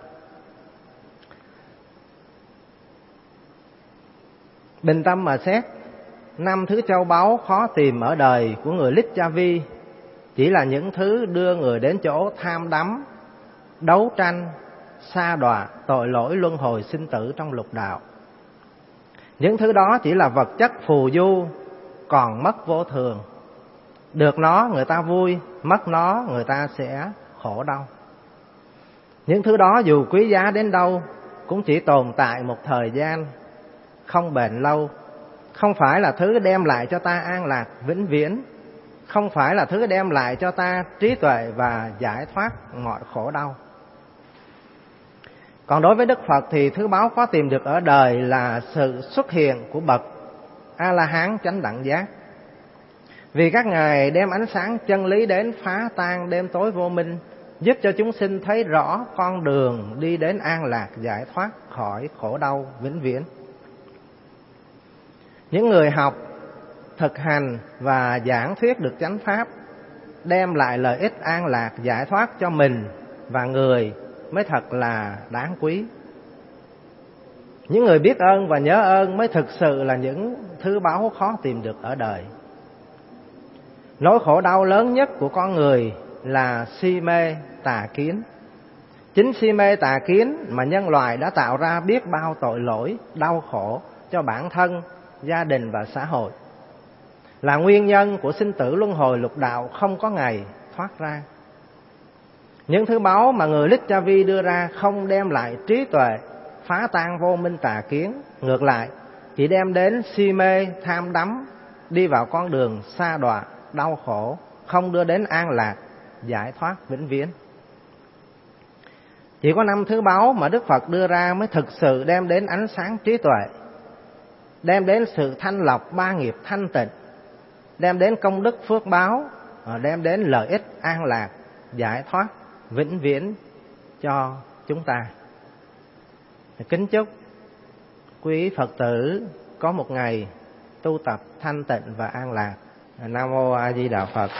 Bình tâm mà xét, năm thứ châu báu khó tìm ở đời của người Lichavi chỉ là những thứ đưa người đến chỗ tham đắm, đấu tranh, sa đọa, tội lỗi luân hồi sinh tử trong lục đạo. Những thứ đó chỉ là vật chất phù du, còn mất vô thường. Được nó người ta vui, mất nó người ta sẽ khổ đau. Những thứ đó dù quý giá đến đâu cũng chỉ tồn tại một thời gian, không bền lâu. Không phải là thứ đem lại cho ta an lạc vĩnh viễn, không phải là thứ đem lại cho ta trí tuệ và giải thoát mọi khổ đau. Còn đối với Đức Phật thì thứ báu khó tìm được ở đời là sự xuất hiện của bậc A-la-hán chánh đẳng giác. Vì các ngài đem ánh sáng chân lý đến phá tan đêm tối vô minh, giúp cho chúng sinh thấy rõ con đường đi đến an lạc giải thoát khỏi khổ đau vĩnh viễn. Những người học, thực hành và giảng thuyết được chánh pháp, đem lại lợi ích an lạc giải thoát cho mình và người mới thật là đáng quý. Những người biết ơn và nhớ ơn mới thực sự là những thứ báu khó tìm được ở đời. Nỗi khổ đau lớn nhất của con người là si mê tà kiến. Chính si mê tà kiến mà nhân loại đã tạo ra biết bao tội lỗi, đau khổ cho bản thân, gia đình và xã hội, là nguyên nhân của sinh tử luân hồi lục đạo không có ngày thoát ra. Những thứ báu mà người Lichavi đưa ra không đem lại trí tuệ, phá tan vô minh tà kiến, ngược lại chỉ đem đến si mê, tham đắm, đi vào con đường sa đọa, đau khổ, không đưa đến an lạc, giải thoát vĩnh viễn. Chỉ có năm thứ báu mà Đức Phật đưa ra mới thực sự đem đến ánh sáng trí tuệ, đem đến sự thanh lọc ba nghiệp thanh tịnh, đem đến công đức phước báo, đem đến lợi ích an lạc, giải thoát vĩnh viễn cho chúng ta. Kính chúc quý Phật tử có một ngày tu tập thanh tịnh và an lạc. Nam mô A Di Đà Phật.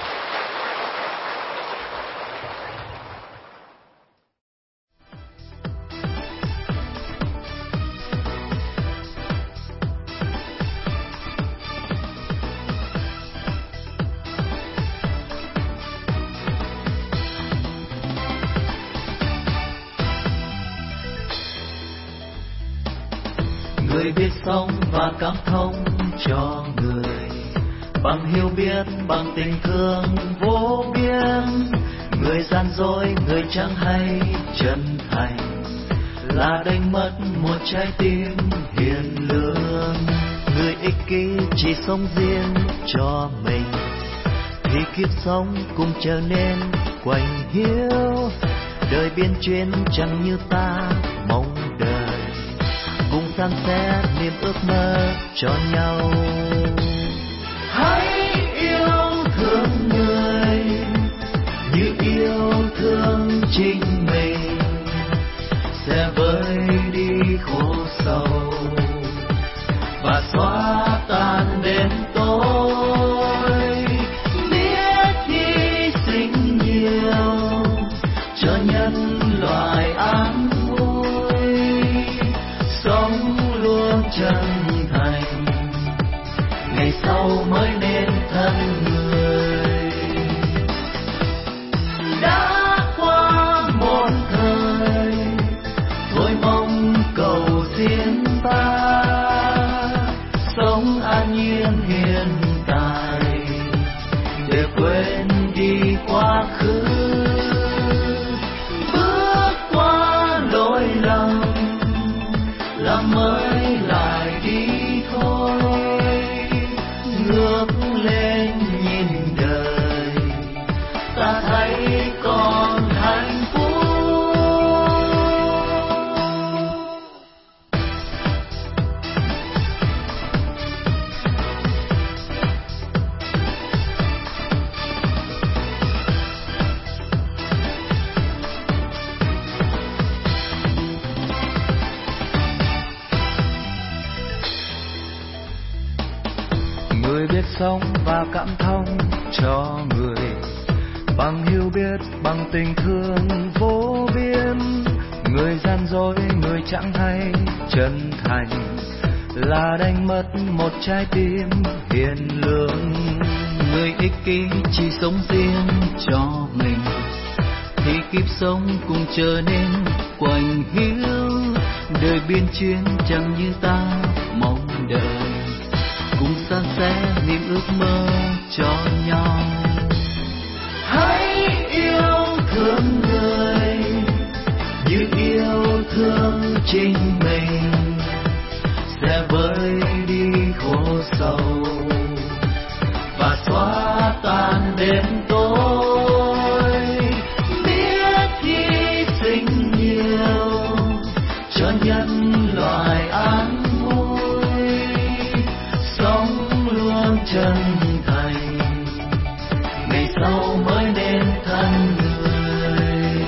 Người biết sống và cảm thông cho người, bằng hiểu biết, bằng tình thương vô biên. Người gian dối, người chẳng hay chân thành, là đánh mất một trái tim hiền lương. Người ích kỷ chỉ sống riêng cho mình, thì kiếp sống cũng trở nên quạnh hiu. Đời biên chuyến chẳng như ta mong đợi, cùng san sẻ niềm ước mơ cho nhau. Hãy yêu thương người như yêu thương chính mình, sẽ vơi đi khổ sầu và xóa tan đêm tối. Biết hy sinh nhiều cho nhân loại an vui, sống luôn chân thành, ngày sau mới nên thân người. Đã qua một thời, thôi mong cầu xin ta sống an nhiên hiện tại, để quên đi quá khứ, bước qua lỗi lầm, làm mới lại đi thôi. Ngước lên nhìn đời, ta thấy còn hạnh phúc. Người biết sống và cảm thông cho người, bằng hiểu biết, bằng tình thương vô biên. Người gian dối, người chẳng hay chân thành, là đánh mất một trái tim hiền lương. Người ích kỷ chỉ sống riêng cho mình, thì kiếp sống cũng trở nên quạnh hiu. Đời biên chuyến chẳng như ta mong đợi, cùng san sẻ niềm ước mơ cho nhau. Hãy yêu thương người như yêu thương chính mình, sẽ vơi đi khổ sầu và xóa tan đêm tối. Biết hy sinh nhiều cho nhân loại an vui, sống luôn chân thành, ngày sau mới nên thân người.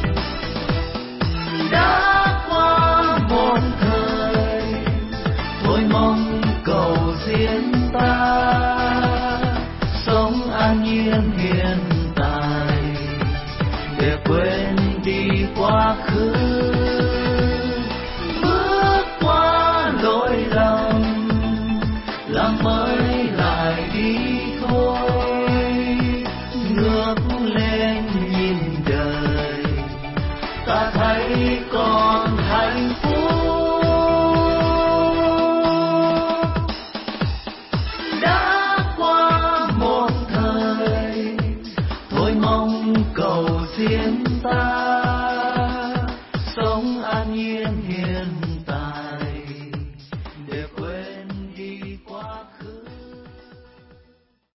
Đã qua một thời, thôi mong cầu riêng ta sống an nhiên hiện tại, để quên đi quá khứ, bước qua lỗi lầm, làm mới lại đi